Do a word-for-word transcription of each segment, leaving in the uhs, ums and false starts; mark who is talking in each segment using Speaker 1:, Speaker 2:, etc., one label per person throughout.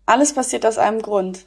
Speaker 1: alles passiert aus einem Grund.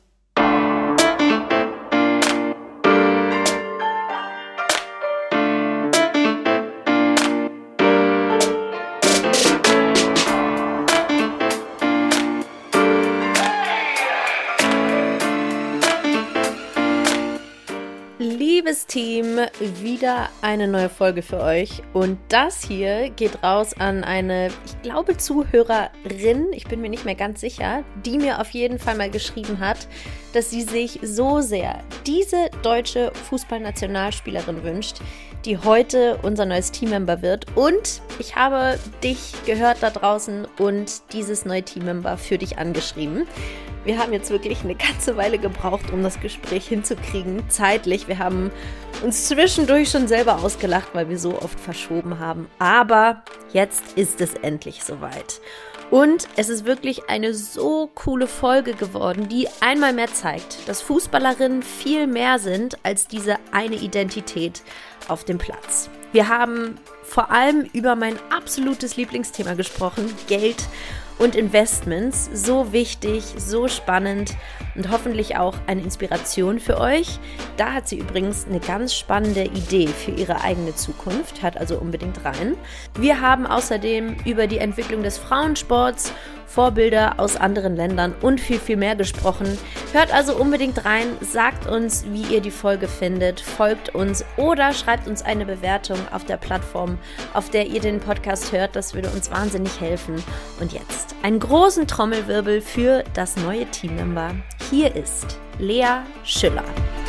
Speaker 2: Liebes Team, wieder eine neue Folge für euch und das hier geht raus an eine, ich glaube, Zuhörerin, ich bin mir nicht mehr ganz sicher, die mir auf jeden Fall mal geschrieben hat, dass sie sich so sehr diese deutsche Fußballnationalspielerin wünscht, die heute unser neues Teammember wird, und ich habe dich gehört da draußen und dieses neue Teammember für dich angeschrieben. Wir haben jetzt wirklich eine ganze Weile gebraucht, um das Gespräch hinzukriegen, zeitlich. Wir haben uns zwischendurch schon selber ausgelacht, weil wir so oft verschoben haben. Aber jetzt ist es endlich soweit. Und es ist wirklich eine so coole Folge geworden, die einmal mehr zeigt, dass Fußballerinnen viel mehr sind als diese eine Identität auf dem Platz. Wir haben vor allem über mein absolutes Lieblingsthema gesprochen, Geld und Investments, so wichtig, so spannend und hoffentlich auch eine Inspiration für euch. Da hat sie übrigens eine ganz spannende Idee für ihre eigene Zukunft, hört also unbedingt rein. Wir haben außerdem über die Entwicklung des Frauensports, Vorbilder aus anderen Ländern und viel, viel mehr gesprochen. Hört also unbedingt rein, sagt uns, wie ihr die Folge findet, folgt uns oder schreibt uns eine Bewertung auf der Plattform, auf der ihr den Podcast hört. Das würde uns wahnsinnig helfen. Und jetzt einen großen Trommelwirbel für das neue Teammember. Hier ist Lea Schüller.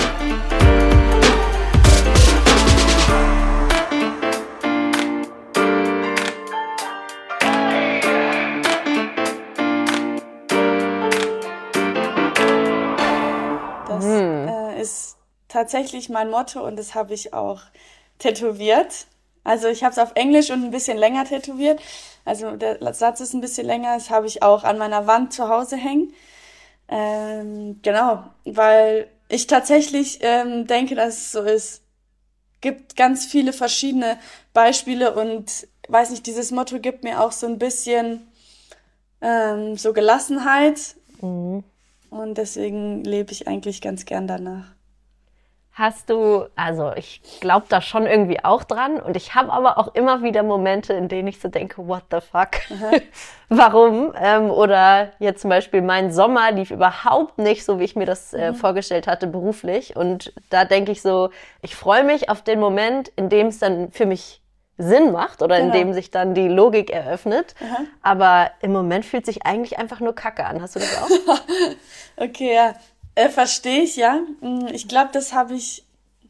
Speaker 1: Das hm. äh, ist tatsächlich mein Motto und das habe ich auch tätowiert. Also ich habe es auf Englisch und ein bisschen länger tätowiert. Also der Satz ist ein bisschen länger. Das habe ich auch an meiner Wand zu Hause hängen. Ähm, genau, weil ich tatsächlich ähm, denke, dass es so ist. Es gibt ganz viele verschiedene Beispiele und weiß nicht, dieses Motto gibt mir auch so ein bisschen ähm, so Gelassenheit. Mhm. Und deswegen lebe ich eigentlich ganz gern danach.
Speaker 2: Hast du, also ich glaube da schon irgendwie auch dran und ich habe aber auch immer wieder Momente, in denen ich so denke, what the fuck, warum? Ähm, oder jetzt zum Beispiel mein Sommer lief überhaupt nicht so, wie ich mir das äh, mhm. vorgestellt hatte beruflich, und da denke ich so, ich freue mich auf den Moment, in dem es dann für mich Sinn macht oder genau. in dem sich dann die Logik eröffnet, Aha. aber im Moment fühlt sich eigentlich einfach nur Kacke an. Hast du das auch?
Speaker 1: Okay, ja. Äh, verstehe ich, ja. Ich glaube, das habe ich...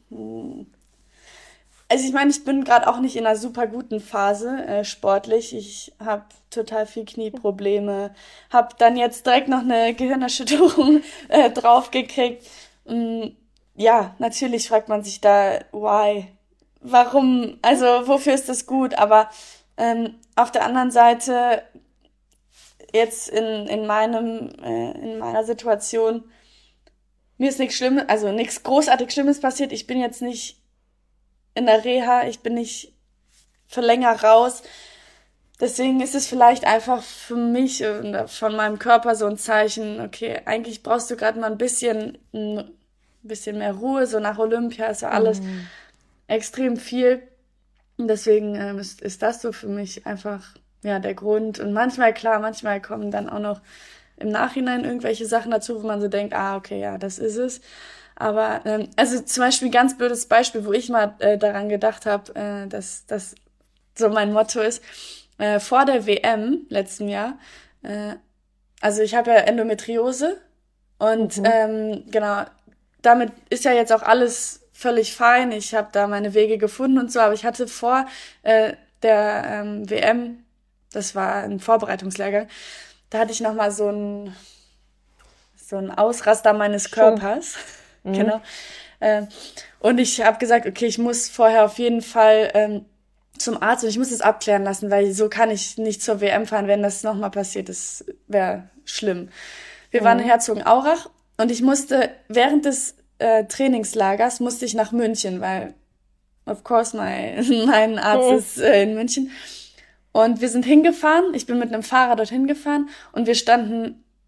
Speaker 1: Also ich meine, ich bin gerade auch nicht in einer super guten Phase äh, sportlich. Ich habe total viel Knieprobleme, habe dann jetzt direkt noch eine Gehirnerschütterung äh, draufgekriegt. Ja, natürlich fragt man sich da, why? Warum? Also wofür ist das gut? Aber ähm, auf der anderen Seite, jetzt in, in, meinem, äh, in meiner Situation, mir ist nichts Schlimmes, also nichts großartig Schlimmes passiert. Ich bin jetzt nicht in der Reha, ich bin nicht für länger raus. Deswegen ist es vielleicht einfach für mich und von meinem Körper so ein Zeichen, okay, eigentlich brauchst du gerade mal ein bisschen, ein bisschen mehr Ruhe. So nach Olympia ist ja alles mhm. extrem viel. Und deswegen ähm, ist, ist das so für mich einfach ja der Grund. Und manchmal, klar, manchmal kommen dann auch noch im Nachhinein irgendwelche Sachen dazu, wo man so denkt, ah, okay, ja, das ist es. Aber, ähm, also zum Beispiel ein ganz blödes Beispiel, wo ich mal äh, daran gedacht habe, äh, dass das so mein Motto ist, äh, vor der W M letzten Jahr, äh, also ich habe ja Endometriose und mhm. ähm, genau, damit ist ja jetzt auch alles völlig fein. Ich habe da meine Wege gefunden und so, aber ich hatte vor äh, der ähm, W M, das war ein Vorbereitungslehrgang, da hatte ich nochmal so ein so ein Ausraster meines Körpers. Mhm. Genau. Äh, und ich habe gesagt, okay, ich muss vorher auf jeden Fall ähm, zum Arzt und ich muss das abklären lassen, weil so kann ich nicht zur W M fahren, wenn das nochmal passiert. Das wäre schlimm. Wir mhm. waren in Herzogenaurach und ich musste während des äh, Trainingslagers musste ich nach München, weil of course mein, mein Arzt mhm. ist äh, in München. Und wir sind hingefahren, ich bin mit einem Fahrer dorthin gefahren und wir standen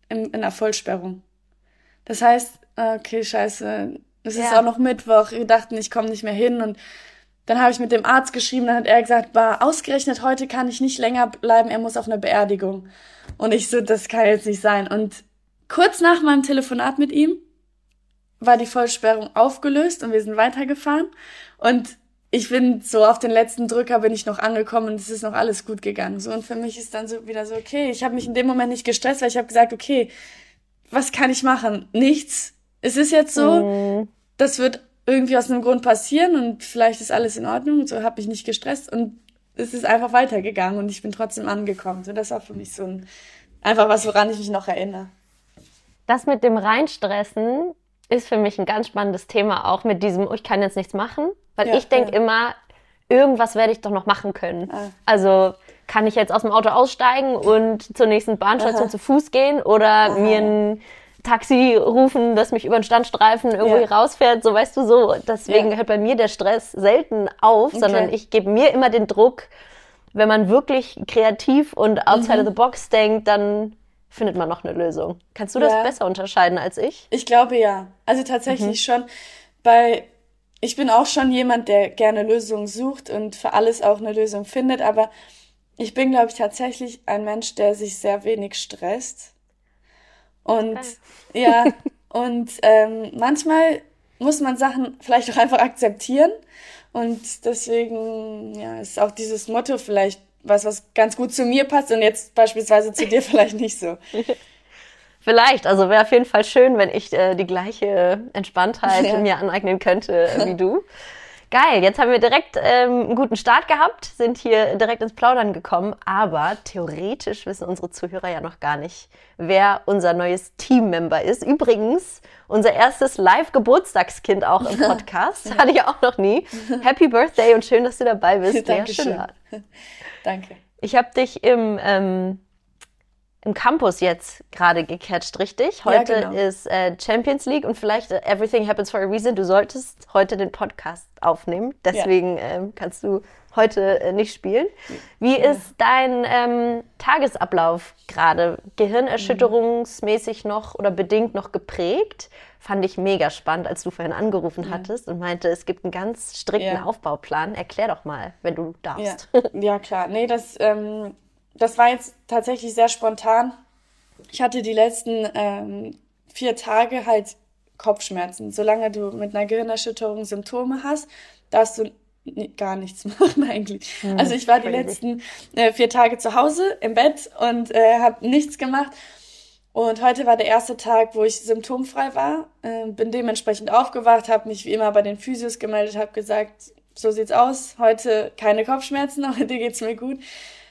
Speaker 1: in, in der Vollsperrung. Das heißt, okay, scheiße, es ist
Speaker 2: Ja.
Speaker 1: auch noch Mittwoch, wir dachten, ich komme nicht mehr hin und dann habe ich mit dem Arzt geschrieben, dann hat er gesagt, bah, ausgerechnet heute kann ich nicht länger bleiben, er muss auf eine Beerdigung. Und ich so, das kann jetzt nicht sein. Und kurz nach meinem Telefonat mit ihm war die Vollsperrung aufgelöst und wir sind weitergefahren. Und ich bin so auf den letzten Drücker bin ich noch angekommen und es ist noch alles gut gegangen. So, und für mich ist dann so wieder so, okay, ich habe mich in dem Moment nicht gestresst, weil ich habe gesagt, okay, was kann ich machen? Nichts. Es ist jetzt so,
Speaker 2: Mhm.
Speaker 1: das wird irgendwie aus einem Grund passieren und vielleicht ist alles in Ordnung. So habe ich nicht gestresst und es ist einfach weitergegangen und ich bin trotzdem angekommen. So, das war für mich so ein, einfach was, woran ich mich noch erinnere.
Speaker 2: Das mit dem Reinstressen ist für mich ein ganz spannendes Thema, auch mit diesem, oh, ich kann jetzt nichts machen. Weil
Speaker 1: Ja,
Speaker 2: ich denke
Speaker 1: ja.
Speaker 2: immer, irgendwas werde ich doch noch machen können.
Speaker 1: Ah.
Speaker 2: Also kann ich jetzt aus dem Auto aussteigen und zur nächsten Bahnstation
Speaker 1: Aha.
Speaker 2: zu Fuß gehen oder mir ein Taxi rufen, das mich über den Standstreifen irgendwo
Speaker 1: Ja.
Speaker 2: hier rausfährt, so weißt du so. Deswegen
Speaker 1: Ja.
Speaker 2: hört bei mir der Stress selten auf, sondern
Speaker 1: Okay.
Speaker 2: ich gebe mir immer den Druck, wenn man wirklich kreativ und outside
Speaker 1: Mhm.
Speaker 2: of the box denkt, dann findet man noch eine Lösung. Kannst du das
Speaker 1: Ja.
Speaker 2: besser unterscheiden als ich?
Speaker 1: Ich glaube ja. Also tatsächlich schon, bei ich bin auch schon jemand, der gerne Lösungen sucht und für alles auch eine Lösung findet, aber ich bin, glaube ich, tatsächlich ein Mensch, der sich sehr wenig stresst. Und
Speaker 2: Geil.
Speaker 1: ja, und ähm, manchmal muss man Sachen vielleicht auch einfach akzeptieren. Und deswegen, ja, ist auch dieses Motto vielleicht was, was ganz gut zu mir passt und jetzt beispielsweise zu dir vielleicht nicht so.
Speaker 2: Vielleicht, also wäre auf jeden Fall schön, wenn ich äh, die gleiche Entspanntheit
Speaker 1: Ja.
Speaker 2: mir aneignen könnte äh, wie du. Geil, jetzt haben wir direkt ähm, einen guten Start gehabt, sind hier direkt ins Plaudern gekommen, aber theoretisch wissen unsere Zuhörer ja noch gar nicht, wer unser neues Teammember ist. Übrigens, unser erstes Live-Geburtstagskind auch im Podcast, hatte ich auch noch nie. Happy Birthday und schön, dass du dabei bist. Lea
Speaker 1: Dankeschön.
Speaker 2: Schiller.
Speaker 1: Danke.
Speaker 2: Ich habe dich im, ähm, im Campus jetzt gerade gecatcht, richtig? Heute
Speaker 1: Ja, genau.
Speaker 2: ist äh, Champions League und vielleicht äh, Everything Happens for a Reason. Du solltest heute den Podcast aufnehmen, deswegen ähm, kannst du heute äh, nicht spielen. Wie ist dein ähm, Tagesablauf gerade? Gehirnerschütterungsmäßig noch oder bedingt noch geprägt? Fand ich mega spannend, als du vorhin angerufen hattest und meinte, es gibt einen ganz strikten
Speaker 1: Ja.
Speaker 2: Aufbauplan. Erklär doch mal, wenn du
Speaker 1: Ja,
Speaker 2: darfst.
Speaker 1: ja klar. Nee, das, ähm, das war jetzt tatsächlich sehr spontan. Ich hatte die letzten ähm, vier Tage halt Kopfschmerzen. Solange du mit einer Gehirnerschütterung Symptome hast, darfst du n- gar nichts machen eigentlich. Also ich war die
Speaker 2: crazy.
Speaker 1: letzten äh, vier Tage zu Hause im Bett und äh, habe nichts gemacht. Und heute war der erste Tag, wo ich symptomfrei war. Äh, bin dementsprechend aufgewacht, habe mich wie immer bei den Physios gemeldet, habe gesagt, so sieht's aus. Heute keine Kopfschmerzen, heute geht's mir gut.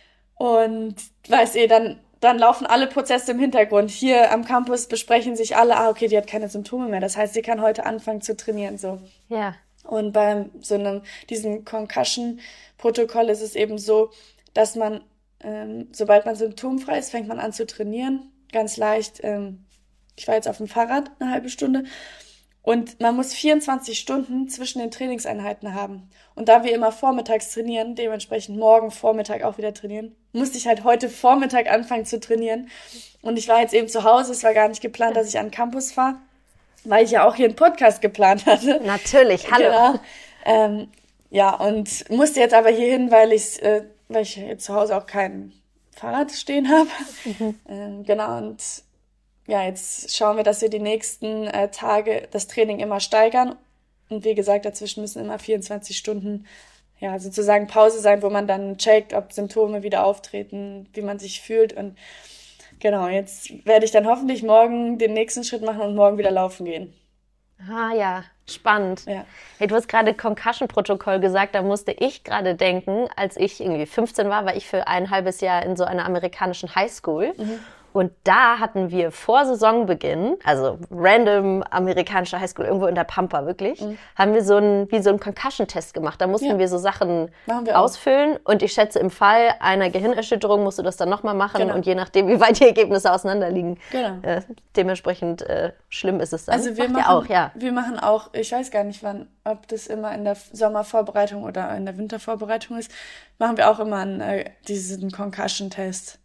Speaker 1: Und weiß eh, dann, dann laufen alle Prozesse im Hintergrund. Hier am Campus besprechen sich alle, ah, okay, die hat keine Symptome mehr. Das heißt, sie kann heute anfangen zu trainieren, so.
Speaker 2: Ja.
Speaker 1: Und bei so einem, diesem Concussion-Protokoll ist es eben so, dass man, ähm, sobald man symptomfrei ist, fängt man an zu trainieren. Ganz leicht. Ähm, ich war jetzt auf dem Fahrrad eine halbe Stunde. Und man muss vierundzwanzig Stunden zwischen den Trainingseinheiten haben. Und da wir immer vormittags trainieren, dementsprechend morgen Vormittag auch wieder trainieren, musste ich halt heute Vormittag anfangen zu trainieren. Und ich war jetzt eben zu Hause, es war gar nicht geplant, dass ich an den Campus fahre, weil ich ja auch hier einen Podcast geplant hatte.
Speaker 2: Natürlich, hallo.
Speaker 1: Genau. Ähm, ja, und musste jetzt aber hier hin, weil ich, äh, weil ich jetzt zu Hause auch kein Fahrrad stehen habe. Ähm, genau, und ja, jetzt schauen wir, dass wir die nächsten äh, Tage das Training immer steigern. Und wie gesagt, dazwischen müssen immer vierundzwanzig Stunden, ja, sozusagen Pause sein, wo man dann checkt, ob Symptome wieder auftreten, wie man sich fühlt. Und genau, jetzt werde ich dann hoffentlich morgen den nächsten Schritt machen und morgen wieder laufen gehen.
Speaker 2: Ah ja, spannend.
Speaker 1: Ja.
Speaker 2: Hey, du hast gerade Concussion-Protokoll gesagt, da musste ich gerade denken, als ich irgendwie fünfzehn war, war ich für ein halbes Jahr in so einer amerikanischen Highschool. Und da hatten wir vor Saisonbeginn, also random amerikanische Highschool, irgendwo in der Pampa wirklich, haben wir so einen, wie so einen Concussion-Test gemacht. Da mussten
Speaker 1: Ja.
Speaker 2: wir so Sachen
Speaker 1: Machen wir auch.
Speaker 2: ausfüllen. Und ich schätze, im Fall einer Gehirnerschütterung musst du das dann nochmal machen.
Speaker 1: Genau.
Speaker 2: Und je nachdem, wie weit die Ergebnisse auseinanderliegen,
Speaker 1: Genau.
Speaker 2: äh, dementsprechend äh, schlimm ist es dann.
Speaker 1: Also wir
Speaker 2: Macht
Speaker 1: machen
Speaker 2: ihr auch, ja.
Speaker 1: wir machen auch, ich weiß gar nicht wann, ob das immer in der Sommervorbereitung oder in der Wintervorbereitung ist, machen wir auch immer einen, äh, diesen Concussion-Test.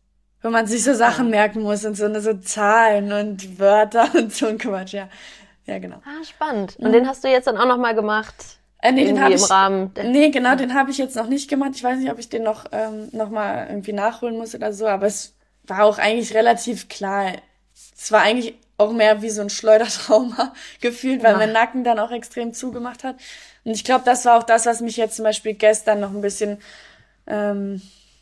Speaker 1: wo man sich so Sachen merken muss und so, ne, so Zahlen und Wörter und so ein Quatsch, ja. Ja, genau.
Speaker 2: Ah, spannend. Und mhm. den hast du jetzt dann auch nochmal gemacht?
Speaker 1: Äh, nee, den habe ich,
Speaker 2: Rahmen
Speaker 1: nee, genau, ja. den habe ich jetzt noch nicht gemacht. Ich weiß nicht, ob ich den noch, ähm, noch mal irgendwie nachholen muss oder so, aber es war auch eigentlich relativ klar. Es war eigentlich auch mehr wie so ein Schleudertrauma gefühlt, weil ja. mein Nacken dann auch extrem zugemacht hat. Und ich glaube, das war auch das, was mich jetzt zum Beispiel gestern noch ein bisschen ähm,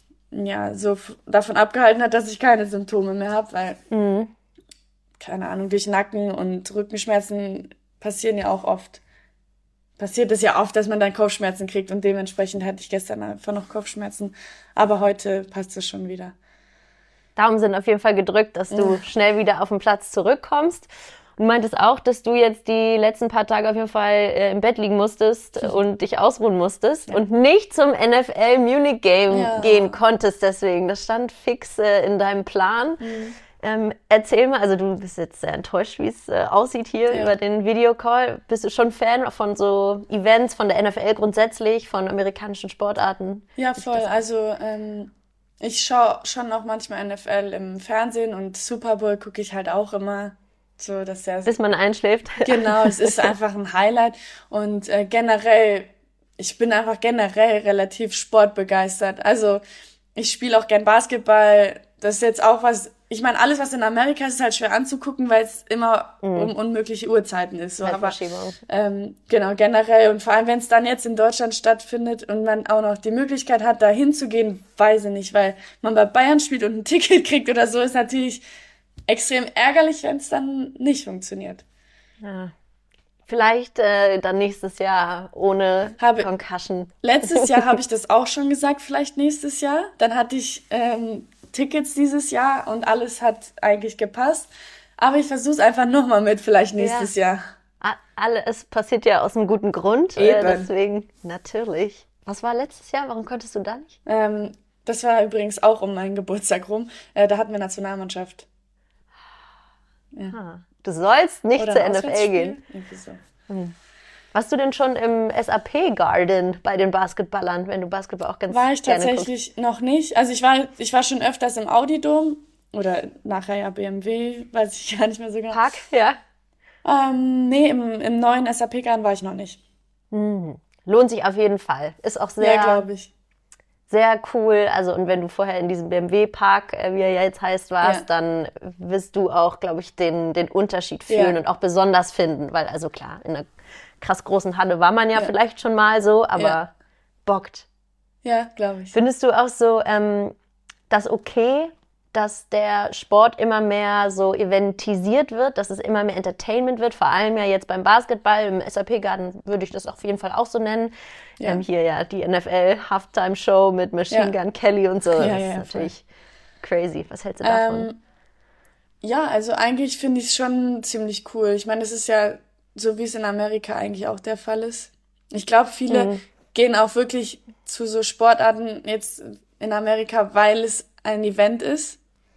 Speaker 1: ja so f- davon abgehalten hat, dass ich keine Symptome mehr habe, weil, mhm. keine Ahnung, durch Nacken und Rückenschmerzen passieren ja auch oft. Passiert es ja oft, dass man dann Kopfschmerzen kriegt und dementsprechend hatte ich gestern einfach noch Kopfschmerzen. Aber heute passt es schon wieder.
Speaker 2: Daumen sind auf jeden Fall gedrückt, dass du ja. schnell wieder auf den Platz zurückkommst. Du meintest auch, dass du jetzt die letzten paar Tage auf jeden Fall äh, im Bett liegen musstest und dich ausruhen musstest ja. und nicht zum N F L Munich Game ja. gehen konntest deswegen. Das stand fix äh, in deinem Plan. Mhm. Ähm, erzähl mal, also du bist jetzt sehr enttäuscht, wie es äh, aussieht hier ja. über den Videocall. Bist du schon Fan von so Events, von der N F L grundsätzlich, von amerikanischen Sportarten?
Speaker 1: Ja, voll. Also ähm, ich schaue schon auch manchmal N F L im Fernsehen und Super Bowl gucke ich halt auch immer. So, dass der
Speaker 2: Bis man einschläft.
Speaker 1: Genau, es ist einfach ein Highlight. Und äh, generell, ich bin einfach generell relativ sportbegeistert. Also ich spiele auch gern Basketball. Das ist jetzt auch was, ich meine, alles, was in Amerika ist, ist halt schwer anzugucken, weil es immer mhm. um unmögliche Uhrzeiten ist. So. Aber ähm, genau, generell. Und vor allem, wenn es dann jetzt in Deutschland stattfindet und man auch noch die Möglichkeit hat, da hinzugehen, weiß ich nicht, weil man bei Bayern spielt und ein Ticket kriegt oder so, ist natürlich extrem ärgerlich, wenn es dann nicht funktioniert.
Speaker 2: Ja. Vielleicht äh, dann nächstes Jahr ohne habe, Concussion.
Speaker 1: Letztes Jahr habe ich das auch schon gesagt, vielleicht nächstes Jahr. Dann hatte ich ähm, Tickets dieses Jahr und alles hat eigentlich gepasst. Aber ich versuche es einfach nochmal mit, vielleicht nächstes ja.
Speaker 2: Jahr. Alle, es passiert ja aus einem guten Grund. Eben. Äh, deswegen, natürlich. Was war letztes Jahr? Warum konntest du da nicht?
Speaker 1: Ähm, das war übrigens auch um meinen Geburtstag rum. Äh, da hatten wir Nationalmannschaft.
Speaker 2: Ja. Ah, du sollst nicht Oder zur N F L gehen.
Speaker 1: So.
Speaker 2: Hm. Warst du denn schon im S A P Garden bei den Basketballern, wenn du Basketball auch ganz gerne
Speaker 1: War ich tatsächlich guckst? Noch nicht. Also ich war, ich war schon öfters im Audi-Dom oder nachher ja B M W, weiß ich gar nicht mehr so genau.
Speaker 2: Park, ja.
Speaker 1: Ähm, nee, im, im neuen S A P Garden war ich noch nicht.
Speaker 2: Hm. Lohnt sich auf jeden Fall. Ist auch sehr...
Speaker 1: Ja, glaube ich.
Speaker 2: Sehr cool, also und wenn du vorher in diesem B M W-Park, äh, wie er ja jetzt heißt, warst, ja. dann wirst du auch, glaube ich, den, den Unterschied fühlen ja. und auch besonders finden, weil also klar, in einer krass großen Halle war man ja, ja. vielleicht schon mal so, aber ja. bockt.
Speaker 1: Ja, glaube ich.
Speaker 2: Findest du auch so ähm, das okay, dass der Sport immer mehr so eventisiert wird, dass es immer mehr Entertainment wird, vor allem ja jetzt beim Basketball, im S A P-Garden würde ich das auf jeden Fall auch so nennen. Ja. Ähm, hier ja die N F L-Halftime-Show mit Machine ja. Gun Kelly und so, ja, das ja, ist natürlich voll crazy. Was hältst du davon?
Speaker 1: Ähm, ja, also eigentlich finde ich es schon ziemlich cool. Ich meine, es ist ja so, wie es in Amerika eigentlich auch der Fall ist. Ich glaube, viele mhm. gehen auch wirklich zu so Sportarten jetzt in Amerika, weil es ein Event ist.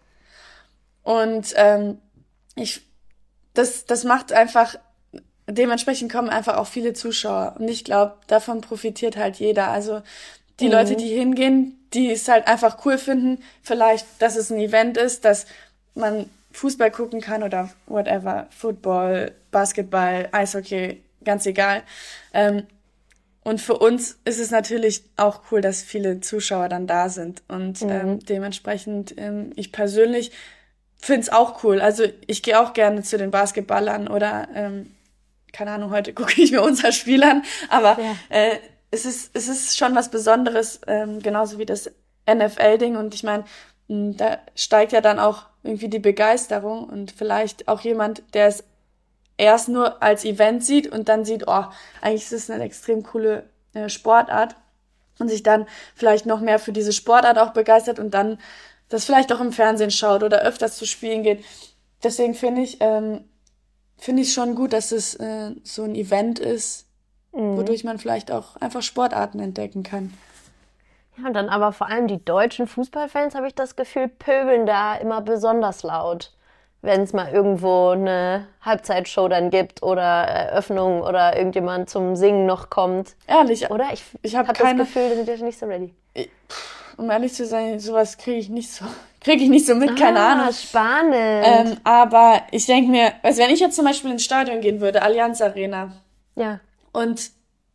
Speaker 1: Und ähm, ich, das, das macht einfach, dementsprechend kommen einfach auch viele Zuschauer. Und ich glaube, davon profitiert halt jeder. Also die mhm. Leute, die hingehen, die es halt einfach cool finden, vielleicht, dass es ein Event ist, dass man Fußball gucken kann oder whatever, Football, Basketball, Eishockey, ganz egal. Ähm, und für uns ist es natürlich auch cool, dass viele Zuschauer dann da sind. Und mhm. ähm, dementsprechend, ähm, ich persönlich finde es auch cool. Also ich gehe auch gerne zu den Basketballern oder, ähm, keine Ahnung, heute gucke ich mir unser Spiel an. Aber ja. äh, es ist es ist schon was Besonderes, ähm, genauso wie das N F L-Ding. Und ich meine, da steigt ja dann auch irgendwie die Begeisterung. Und vielleicht auch jemand, der es erst nur als Event sieht und dann sieht, oh, eigentlich ist es eine extrem coole äh, Sportart. Und sich dann vielleicht noch mehr für diese Sportart auch begeistert und dann das vielleicht auch im Fernsehen schaut oder öfters zu Spielen geht. Deswegen finde ich, ähm, finde ich schon gut, dass es äh, so ein Event ist, mhm. wodurch man vielleicht auch einfach Sportarten entdecken kann.
Speaker 2: Ja, und dann aber vor allem die deutschen Fußballfans, habe ich das Gefühl, pöbeln da immer besonders laut, wenn es mal irgendwo eine Halbzeitshow dann gibt oder Eröffnung oder irgendjemand zum Singen noch kommt.
Speaker 1: Ehrlich?
Speaker 2: Oder? Ich,
Speaker 1: ich habe
Speaker 2: hab
Speaker 1: keine...
Speaker 2: das Gefühl, die sind ja nicht so ready.
Speaker 1: Ich, um ehrlich zu sein, sowas kriege ich nicht so kriege ich nicht so mit, keine
Speaker 2: ah,
Speaker 1: Ahnung.
Speaker 2: spannend.
Speaker 1: Ähm, aber ich denke mir, also wenn ich jetzt zum Beispiel ins Stadion gehen würde, Allianz Arena,
Speaker 2: ja.
Speaker 1: und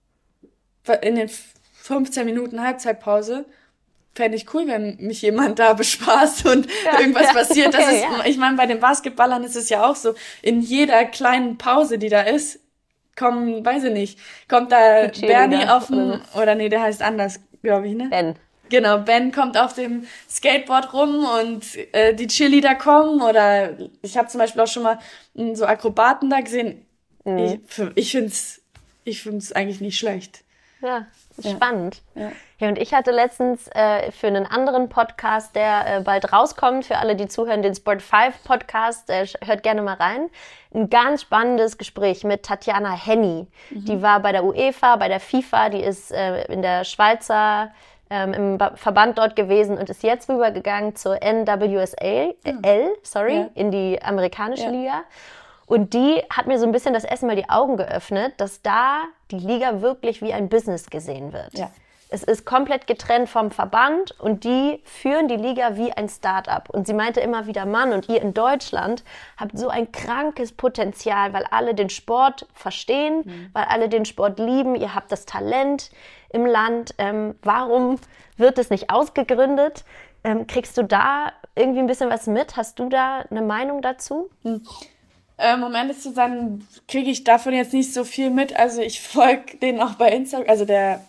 Speaker 1: in den fünfzehn Minuten Halbzeitpause fände ich cool, wenn mich jemand da bespaßt und ja, irgendwas ja, passiert. Das okay, ist, ja. Ich meine, bei den Basketballern ist es ja auch so, in jeder kleinen Pause, die da ist, kommen, weiß ich nicht, kommt da Bernie auf dem, oder, oder nee, der heißt anders, glaube ich, ne?
Speaker 2: Ben.
Speaker 1: Genau, Ben kommt auf dem Skateboard rum und äh, die Cheerleader kommen, oder ich habe zum Beispiel auch schon mal m, so Akrobaten da gesehen. Mhm. Ich, ich find's, ich find's eigentlich nicht schlecht.
Speaker 2: Ja, ja. Spannend.
Speaker 1: Ja.
Speaker 2: Ja, und ich hatte letztens äh, für einen anderen Podcast, der äh, bald rauskommt, für alle, die zuhören, den Sport fünf Podcast, äh, hört gerne mal rein, ein ganz spannendes Gespräch mit Tatjana Henny. Mhm. Die war bei der UEFA, bei der FIFA, die ist äh, in der Schweizer ähm, im ba- Verband dort gewesen und ist jetzt rübergegangen zur N W S L, mhm. L, sorry, ja. in die amerikanische ja. Liga. Und die hat mir so ein bisschen das erste Mal die Augen geöffnet, dass da die Liga wirklich wie ein Business gesehen wird.
Speaker 1: Ja.
Speaker 2: Es ist komplett getrennt vom Verband und die führen die Liga wie ein Start-up. Und sie meinte immer wieder, Mann, und ihr in Deutschland habt so ein krankes Potenzial, weil alle den Sport verstehen, mhm. weil alle den Sport lieben, ihr habt das Talent im Land. Ähm, warum wird es nicht ausgegründet? Ähm, kriegst du da irgendwie ein bisschen was mit? Hast du da eine Meinung dazu?
Speaker 1: Mhm. Ähm, um ehrlich zu sein, kriege ich davon jetzt nicht so viel mit. Also ich folge denen auch bei Instagram, also der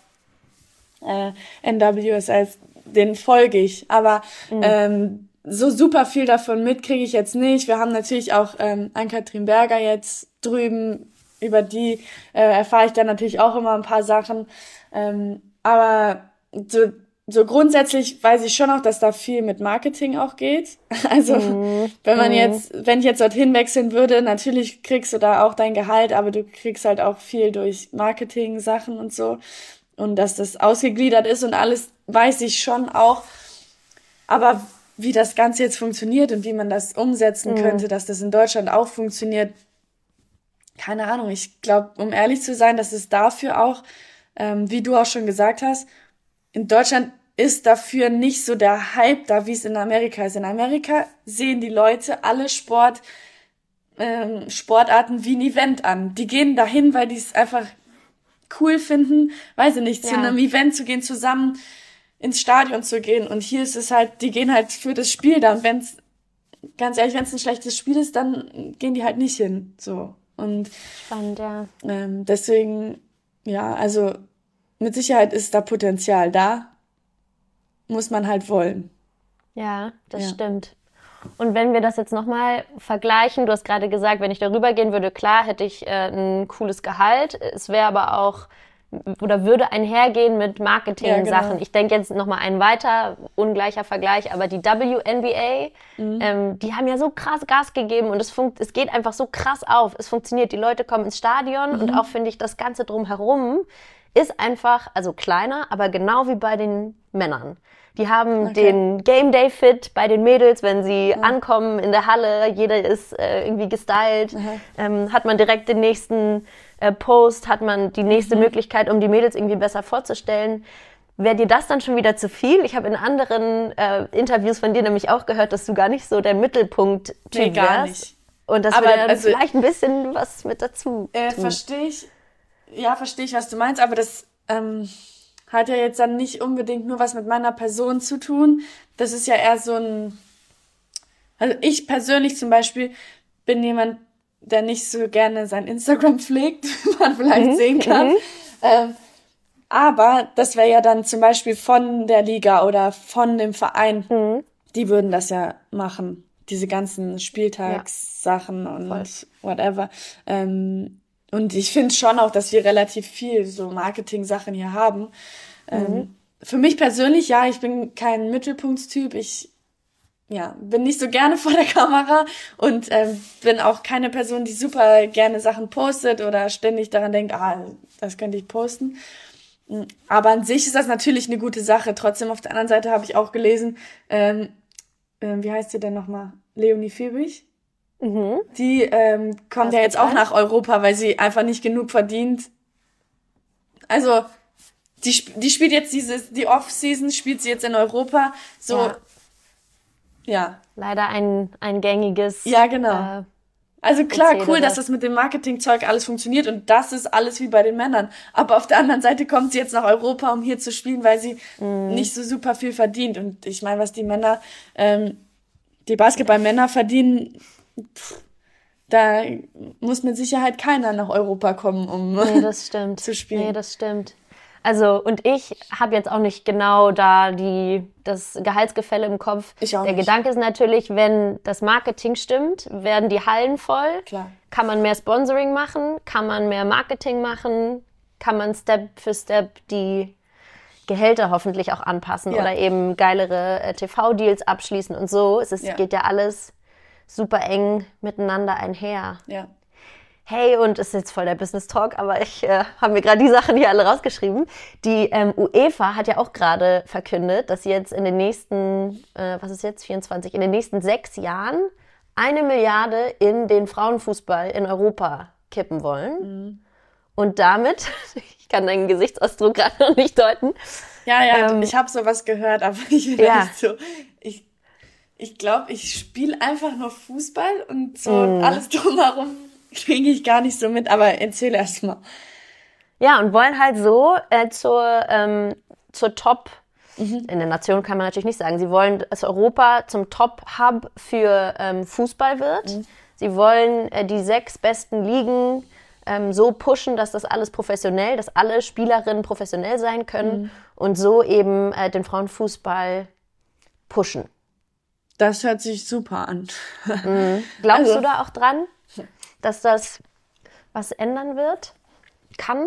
Speaker 1: äh, N W S L, den folge ich. Aber mhm. ähm, so super viel davon mit kriege ich jetzt nicht. Wir haben natürlich auch ähm, Ann-Kathrin Berger jetzt drüben, über die äh, erfahre ich dann natürlich auch immer ein paar Sachen. Ähm, aber so So grundsätzlich weiß ich schon auch, dass da viel mit Marketing auch geht. Also mm, wenn man mm. jetzt, wenn ich jetzt dorthin wechseln würde, natürlich kriegst du da auch dein Gehalt, aber du kriegst halt auch viel durch Marketing-Sachen und so. Und dass das ausgegliedert ist und alles, weiß ich schon auch. Aber wie das Ganze jetzt funktioniert und wie man das umsetzen mm. könnte, dass das in Deutschland auch funktioniert, keine Ahnung. Ich glaube, um ehrlich zu sein, dass es dafür auch, ähm, wie du auch schon gesagt hast, in Deutschland ist dafür nicht so der Hype da, wie es in Amerika ist. In Amerika sehen die Leute alle Sport, ähm, Sportarten wie ein Event an. Die gehen dahin, weil die es einfach cool finden, weiß ich nicht, ja. zu einem Event zu gehen, zusammen ins Stadion zu gehen. Und hier ist es halt, die gehen halt für das Spiel da. Und wenn's, ganz ehrlich, wenn es ein schlechtes Spiel ist, dann gehen die halt nicht hin. So. Und
Speaker 2: spannend, ja.
Speaker 1: Ähm, deswegen, ja, also mit Sicherheit ist da Potenzial da. Muss man halt wollen.
Speaker 2: Ja, das ja. stimmt. Und wenn wir das jetzt nochmal vergleichen, du hast gerade gesagt, wenn ich darüber gehen würde, klar, hätte ich äh, ein cooles Gehalt. Es wäre aber auch, oder würde einhergehen mit Marketing-Sachen. Ja, genau. Ich denke jetzt nochmal einen weiter, ungleicher Vergleich, aber die W N B A, mhm. ähm, die haben ja so krass Gas gegeben und es, funkt, es geht einfach so krass auf. Es funktioniert, die Leute kommen ins Stadion mhm. und auch, finde ich, das Ganze drumherum ist einfach, also kleiner, aber genau wie bei den Männern. Die haben okay. den Game Day Fit bei den Mädels, wenn sie ja. ankommen in der Halle, jeder ist äh, irgendwie gestylt, ähm, hat man direkt den nächsten äh, Post, hat man die nächste mhm. Möglichkeit, um die Mädels irgendwie besser vorzustellen. Wäre dir das dann schon wieder zu viel? Ich habe in anderen äh, Interviews von dir nämlich auch gehört, dass du gar nicht so der Mittelpunkt-Typ
Speaker 1: nee, gar
Speaker 2: wärst.
Speaker 1: Nicht.
Speaker 2: Und das wäre also, vielleicht ein bisschen was mit dazu.
Speaker 1: Äh, verstehe ich, ja, verstehe ich, was du meinst, aber das ähm, hat ja jetzt dann nicht unbedingt nur was mit meiner Person zu tun. Das ist ja eher so ein, also ich persönlich zum Beispiel bin jemand, der nicht so gerne sein Instagram pflegt, wie man vielleicht mhm. sehen kann. Mhm. Ähm, aber das wäre ja dann zum Beispiel von der Liga oder von dem Verein, mhm. die würden das ja machen. Diese ganzen Spieltagssachen ja. und Voll. whatever. Ähm, Und ich finde schon auch, dass wir relativ viel so Marketing-Sachen hier haben. Mhm. Ähm, für mich persönlich, ja, ich bin kein Mittelpunktstyp. Ich ja, bin nicht so gerne vor der Kamera und ähm, bin auch keine Person, die super gerne Sachen postet oder ständig daran denkt, ah, das könnte ich posten. Aber an sich ist das natürlich eine gute Sache. Trotzdem, auf der anderen Seite habe ich auch gelesen, ähm, äh, wie heißt sie denn nochmal? Leonie Fiebig? Mhm. Die ähm, kommt Was ja jetzt auch nach Europa, weil sie einfach nicht genug verdient. Also die die spielt jetzt diese die Off-Season spielt sie jetzt in Europa. So ja, Ja.
Speaker 2: Leider ein, ein gängiges...
Speaker 1: Ja, genau. Äh, Also klar,
Speaker 2: Prozedere.
Speaker 1: cool, dass das mit dem Marketingzeug alles funktioniert und das ist alles wie bei den Männern. Aber auf der anderen Seite kommt sie jetzt nach Europa, um hier zu spielen, weil sie mm. nicht so super viel verdient. Und ich meine, was die Männer, ähm, die Basketballmänner verdienen, pff, da muss mit Sicherheit keiner nach Europa kommen, um
Speaker 2: nee, das stimmt.
Speaker 1: zu spielen.
Speaker 2: Nee, das stimmt. Also, und ich habe jetzt auch nicht genau da die, das Gehaltsgefälle im Kopf.
Speaker 1: Ich auch
Speaker 2: Der
Speaker 1: nicht.
Speaker 2: Gedanke ist natürlich, wenn das Marketing stimmt, werden die Hallen voll.
Speaker 1: Klar.
Speaker 2: Kann man mehr Sponsoring machen? Kann man mehr Marketing machen? Kann man Step für Step die Gehälter hoffentlich auch anpassen
Speaker 1: Ja.
Speaker 2: oder eben geilere äh, T V-Deals abschließen und so? Es ist,
Speaker 1: Ja.
Speaker 2: geht ja alles super eng miteinander einher.
Speaker 1: Ja.
Speaker 2: Hey, und es ist jetzt voll der Business-Talk, aber ich äh, habe mir gerade die Sachen hier alle rausgeschrieben. Die ähm, UEFA hat ja auch gerade verkündet, dass sie jetzt in den nächsten, äh, was ist jetzt, vierundzwanzig, in den nächsten sechs Jahren eine Milliarde in den Frauenfußball in Europa kippen wollen. Mhm. Und damit, ich kann deinen Gesichtsausdruck gerade noch nicht deuten.
Speaker 1: Ja, ja,
Speaker 2: ähm,
Speaker 1: ich habe sowas gehört, aber ich bin
Speaker 2: ja.
Speaker 1: nicht so... Ich, ich glaube, ich spiele einfach nur Fußball und so
Speaker 2: Mhm.
Speaker 1: alles drumherum kriege ich gar nicht so mit, aber erzähl erst mal.
Speaker 2: Ja, und wollen halt so äh, zur, ähm, zur Top, mhm. in der Nation kann man natürlich nicht sagen, sie wollen, dass Europa zum Top-Hub für ähm, Fußball wird. Mhm. Sie wollen äh, die sechs besten Ligen ähm, so pushen, dass das alles professionell, dass alle Spielerinnen professionell sein können mhm. und so eben äh, den Frauenfußball pushen.
Speaker 1: Das hört sich super an.
Speaker 2: Mhm. Glaubst
Speaker 1: Also,
Speaker 2: du da auch dran, dass das was ändern wird? Kann?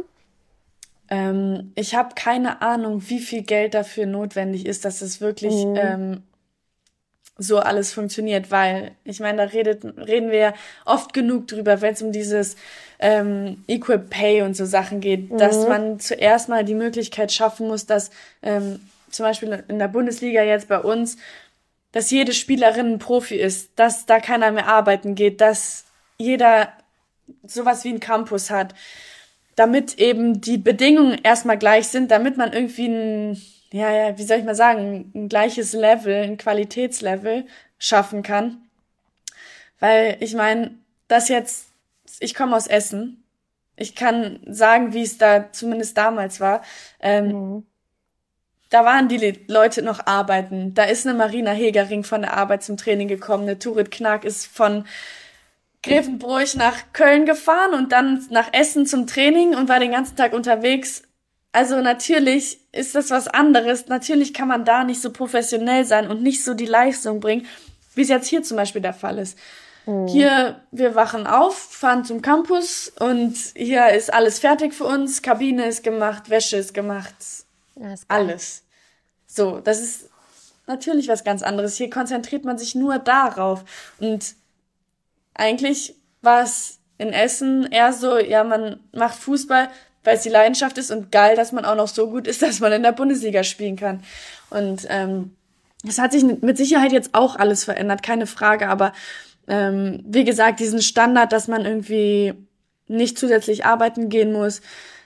Speaker 1: Ähm, ich habe keine Ahnung, wie viel Geld dafür notwendig ist, dass es wirklich
Speaker 2: Mhm.
Speaker 1: ähm, so alles funktioniert, weil ich meine, da redet, reden wir ja oft genug drüber, wenn es um dieses ähm, Equal Pay und so Sachen geht,
Speaker 2: Mhm.
Speaker 1: dass man zuerst mal die Möglichkeit schaffen muss, dass ähm, zum Beispiel in der Bundesliga jetzt bei uns, dass jede Spielerin ein Profi ist, dass da keiner mehr arbeiten geht, dass jeder sowas wie einen Campus hat, damit eben die Bedingungen erstmal gleich sind, damit man irgendwie ein, ja, ja, wie soll ich mal sagen, ein gleiches Level, ein Qualitätslevel schaffen kann. Weil ich meine, das jetzt, ich komme aus Essen, ich kann sagen, wie es da zumindest damals war, ähm,
Speaker 2: Mhm.
Speaker 1: da waren die Le- Leute noch arbeiten, da ist eine Marina Hegering von der Arbeit zum Training gekommen, eine Turit Knack ist von Grevenbroich nach Köln gefahren und dann nach Essen zum Training und war den ganzen Tag unterwegs. Also natürlich ist das was anderes. Natürlich kann man da nicht so professionell sein und nicht so die Leistung bringen, wie es jetzt hier zum Beispiel der Fall ist. Mhm. Hier, wir wachen auf, fahren zum Campus und hier ist alles fertig für uns. Kabine ist gemacht, Wäsche ist gemacht,
Speaker 2: Ja, ist geil.
Speaker 1: alles. So, das ist natürlich was ganz anderes. Hier konzentriert man sich nur darauf und eigentlich war es in Essen eher so, ja, man macht Fußball, weil es die Leidenschaft ist und geil, dass man auch noch so gut ist, dass man in der Bundesliga spielen kann. Und ähm, das hat sich mit Sicherheit jetzt auch alles verändert, keine Frage. Aber ähm, wie gesagt, diesen Standard, dass man irgendwie nicht zusätzlich arbeiten gehen muss.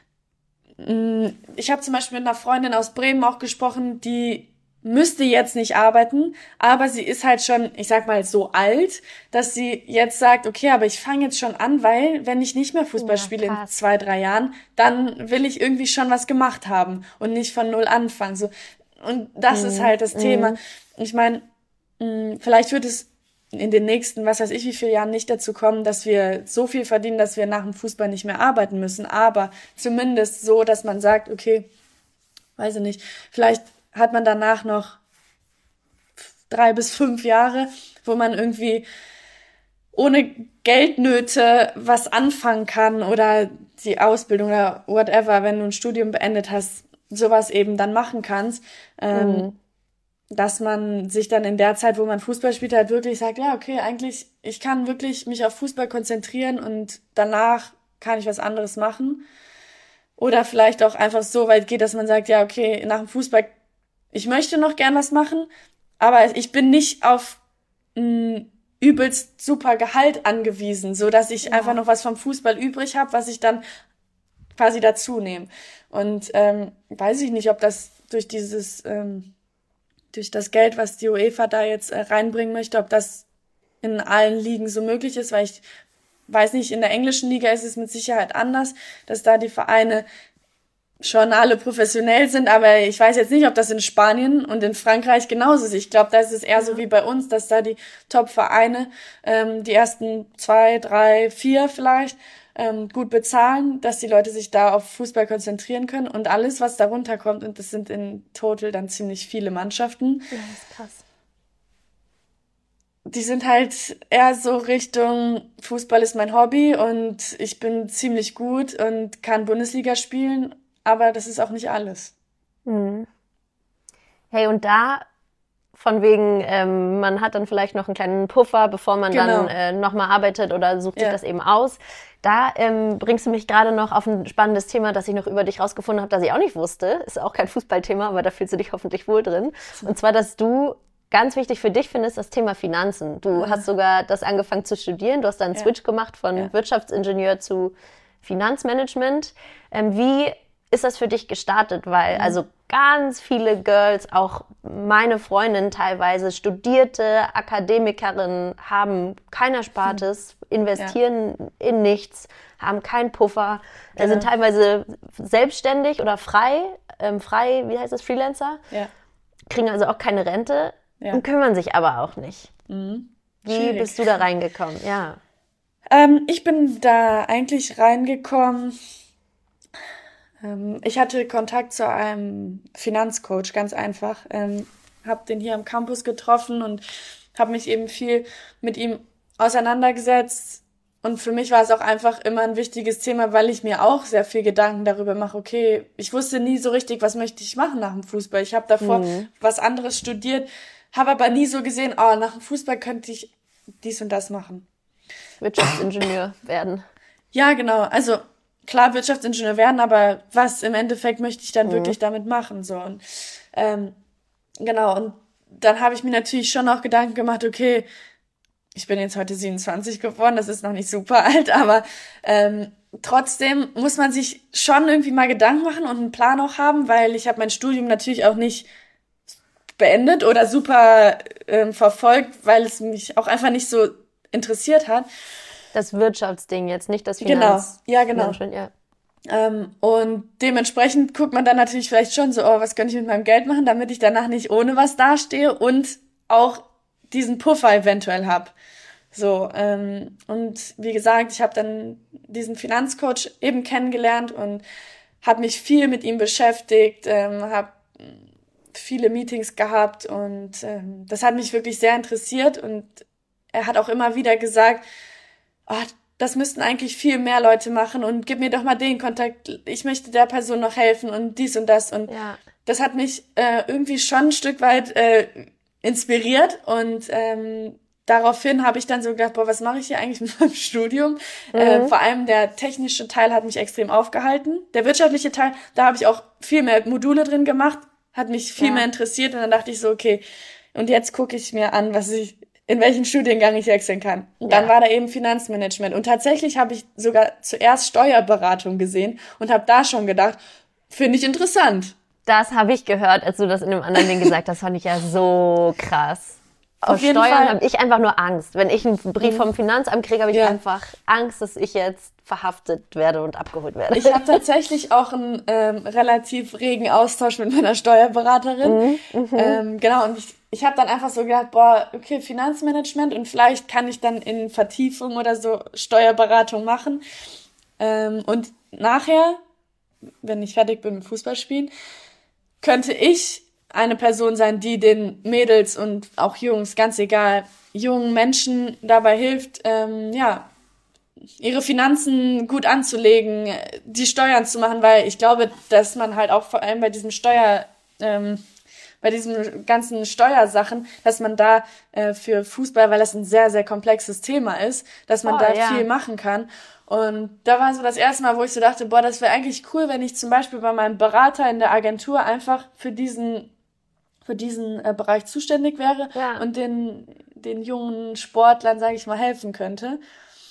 Speaker 1: Ich habe zum Beispiel mit einer Freundin aus Bremen auch gesprochen, die müsste jetzt nicht arbeiten, aber sie ist halt schon, ich sag mal, so alt, dass sie jetzt sagt, okay, aber ich fange jetzt schon an, weil wenn ich nicht mehr Fußball
Speaker 2: Ja,
Speaker 1: spiele in
Speaker 2: krass.
Speaker 1: zwei, drei Jahren, dann will ich irgendwie schon was gemacht haben und nicht von null anfangen. So. Und das ist halt das Thema. Ich meine, vielleicht wird es in den nächsten, was weiß ich, wie viele Jahren nicht dazu kommen, dass wir so viel verdienen, dass wir nach dem Fußball nicht mehr arbeiten müssen, aber zumindest so, dass man sagt, okay, weiß ich nicht, vielleicht hat man danach noch drei bis fünf Jahre, wo man irgendwie ohne Geldnöte was anfangen kann oder die Ausbildung oder whatever, wenn du ein Studium beendet hast, sowas eben dann machen kannst, ähm,
Speaker 2: Mhm.
Speaker 1: dass man sich dann in der Zeit, wo man Fußball spielt, halt wirklich sagt, ja, okay, eigentlich, ich kann wirklich mich auf Fußball konzentrieren und danach kann ich was anderes machen. Oder vielleicht auch einfach so weit geht, dass man sagt, ja, okay, nach dem Fußball, ich möchte noch gern was machen, aber ich bin nicht auf ein übelst super Gehalt angewiesen, so dass ich
Speaker 2: Ja.
Speaker 1: einfach noch was vom Fußball übrig habe, was ich dann quasi dazu nehme. Und ähm, weiß ich nicht, ob das durch dieses ähm, durch das Geld, was die UEFA da jetzt äh, reinbringen möchte, ob das in allen Ligen so möglich ist, weil ich weiß nicht, in der englischen Liga ist es mit Sicherheit anders, dass da die Vereine schon alle professionell sind, aber ich weiß jetzt nicht, ob das in Spanien und in Frankreich genauso ist. Ich glaube, da ist es eher so wie bei uns, dass da die Top-Vereine ähm, die ersten zwei, drei, vier vielleicht ähm, gut bezahlen, dass die Leute sich da auf Fußball konzentrieren können und alles, was darunter kommt, und das sind in total dann ziemlich viele Mannschaften.
Speaker 2: Ja, das ist krass.
Speaker 1: Die sind halt eher so Richtung Fußball ist mein Hobby und ich bin ziemlich gut und kann Bundesliga spielen, aber das ist auch nicht alles.
Speaker 2: Mhm. Hey, und da von wegen, ähm, man hat dann vielleicht noch einen kleinen Puffer, bevor man
Speaker 1: Genau.
Speaker 2: dann äh, nochmal arbeitet oder sucht sich
Speaker 1: Ja.
Speaker 2: das eben aus. Da ähm, bringst du mich gerade noch auf ein spannendes Thema, das ich noch über dich rausgefunden habe, das ich auch nicht wusste. Ist auch kein Fußballthema, aber da fühlst du dich hoffentlich wohl drin. Und zwar, dass du ganz wichtig für dich findest, das Thema Finanzen. Du hast sogar das angefangen zu studieren. Du hast dann einen
Speaker 1: Ja.
Speaker 2: Switch gemacht von
Speaker 1: Ja.
Speaker 2: Wirtschaftsingenieur zu Finanzmanagement. Ähm, wie ist das für dich gestartet? Weil also ganz viele Girls, auch meine Freundin teilweise, studierte Akademikerinnen, haben kein Erspartes, investieren in nichts, haben keinen Puffer, äh,
Speaker 1: Genau.
Speaker 2: sind teilweise selbstständig oder frei, ähm, frei, wie heißt das, Freelancer,
Speaker 1: Ja.
Speaker 2: kriegen also auch keine Rente
Speaker 1: Ja.
Speaker 2: und kümmern sich aber auch nicht.
Speaker 1: Mhm.
Speaker 2: Wie
Speaker 1: Schwierig.
Speaker 2: bist du da reingekommen? Ja.
Speaker 1: Ähm, ich bin da eigentlich reingekommen. Ähm, ich hatte Kontakt zu einem Finanzcoach, ganz einfach. Ähm, habe den hier am Campus getroffen und habe mich eben viel mit ihm auseinandergesetzt. Und für mich war es auch einfach immer ein wichtiges Thema, weil ich mir auch sehr viel Gedanken darüber mache. Okay, ich wusste nie so richtig, was möchte ich machen nach dem Fußball. Ich habe davor
Speaker 2: Mhm.
Speaker 1: was anderes studiert, habe aber nie so gesehen, oh, nach dem Fußball könnte ich dies und das machen.
Speaker 2: Wirtschaftsingenieur werden.
Speaker 1: Ja, genau. Also klar, Wirtschaftsingenieur werden, aber was im Endeffekt möchte ich dann wirklich damit machen? So und ähm, genau. Und dann habe ich mir natürlich schon auch Gedanken gemacht. Okay, ich bin jetzt heute siebenundzwanzig geworden, das ist noch nicht super alt, aber ähm, trotzdem muss man sich schon irgendwie mal Gedanken machen und einen Plan auch haben, weil ich habe mein Studium natürlich auch nicht beendet oder super ähm, verfolgt, weil es mich auch einfach nicht so interessiert hat.
Speaker 2: Das Wirtschaftsding jetzt, nicht das
Speaker 1: Genau,
Speaker 2: Finanz.
Speaker 1: ja, genau.
Speaker 2: Management, ja.
Speaker 1: Ähm, und dementsprechend guckt man dann natürlich vielleicht schon so, oh, was könnte ich mit meinem Geld machen, damit ich danach nicht ohne was dastehe und auch diesen Puffer eventuell hab. So, ähm, und wie gesagt, ich habe dann diesen Finanzcoach eben kennengelernt und habe mich viel mit ihm beschäftigt, ähm, habe viele Meetings gehabt und ähm, das hat mich wirklich sehr interessiert und er hat auch immer wieder gesagt, oh, das müssten eigentlich viel mehr Leute machen und gib mir doch mal den Kontakt, ich möchte der Person noch helfen und dies und das und
Speaker 2: Ja.
Speaker 1: das hat mich äh, irgendwie schon ein Stück weit äh, inspiriert und ähm, daraufhin habe ich dann so gedacht, boah, was mache ich hier eigentlich mit meinem Studium? Mhm. Äh, vor allem der technische Teil hat mich extrem aufgehalten. Der wirtschaftliche Teil, da habe ich auch viel mehr Module drin gemacht, hat mich viel
Speaker 2: Ja.
Speaker 1: mehr interessiert und dann dachte ich so, okay, und jetzt gucke ich mir an, was ich in welchen Studiengang ich wechseln kann. Und dann
Speaker 2: Ja.
Speaker 1: war da eben Finanzmanagement. Und tatsächlich habe ich sogar zuerst Steuerberatung gesehen und habe da schon gedacht, finde ich interessant.
Speaker 2: Das habe ich gehört, als du das in einem anderen Ding gesagt hast, fand ich ja so krass. Vor
Speaker 1: Auf jeden
Speaker 2: Steuern
Speaker 1: Fall.
Speaker 2: habe ich einfach nur Angst. Wenn ich einen Brief vom Finanzamt kriege, habe ich
Speaker 1: Ja.
Speaker 2: einfach Angst, dass ich jetzt verhaftet werde und abgeholt werde.
Speaker 1: Ich habe tatsächlich auch einen ähm, relativ regen Austausch mit meiner Steuerberaterin. ähm, genau, und ich, ich habe dann einfach so gedacht, boah, okay, Finanzmanagement und vielleicht kann ich dann in Vertiefung oder so Steuerberatung machen. Ähm, und nachher, wenn ich fertig bin mit Fußballspielen, könnte ich eine Person sein, die den Mädels und auch Jungs, ganz egal, jungen Menschen dabei hilft, ähm, ja, ihre Finanzen gut anzulegen, die Steuern zu machen, weil ich glaube, dass man halt auch vor allem bei diesem Steuer, ähm, bei diesen ganzen Steuersachen, dass man da äh, für Fußball, weil das ein sehr, sehr komplexes Thema ist, dass man
Speaker 2: Voll,
Speaker 1: da
Speaker 2: ja.
Speaker 1: viel machen kann. Und da war so das erste Mal, wo ich so dachte, boah, das wäre eigentlich cool, wenn ich zum Beispiel bei meinem Berater in der Agentur einfach für diesen für diesen äh, Bereich zuständig wäre
Speaker 2: Ja.
Speaker 1: und den den jungen Sportlern, sage ich mal, helfen könnte.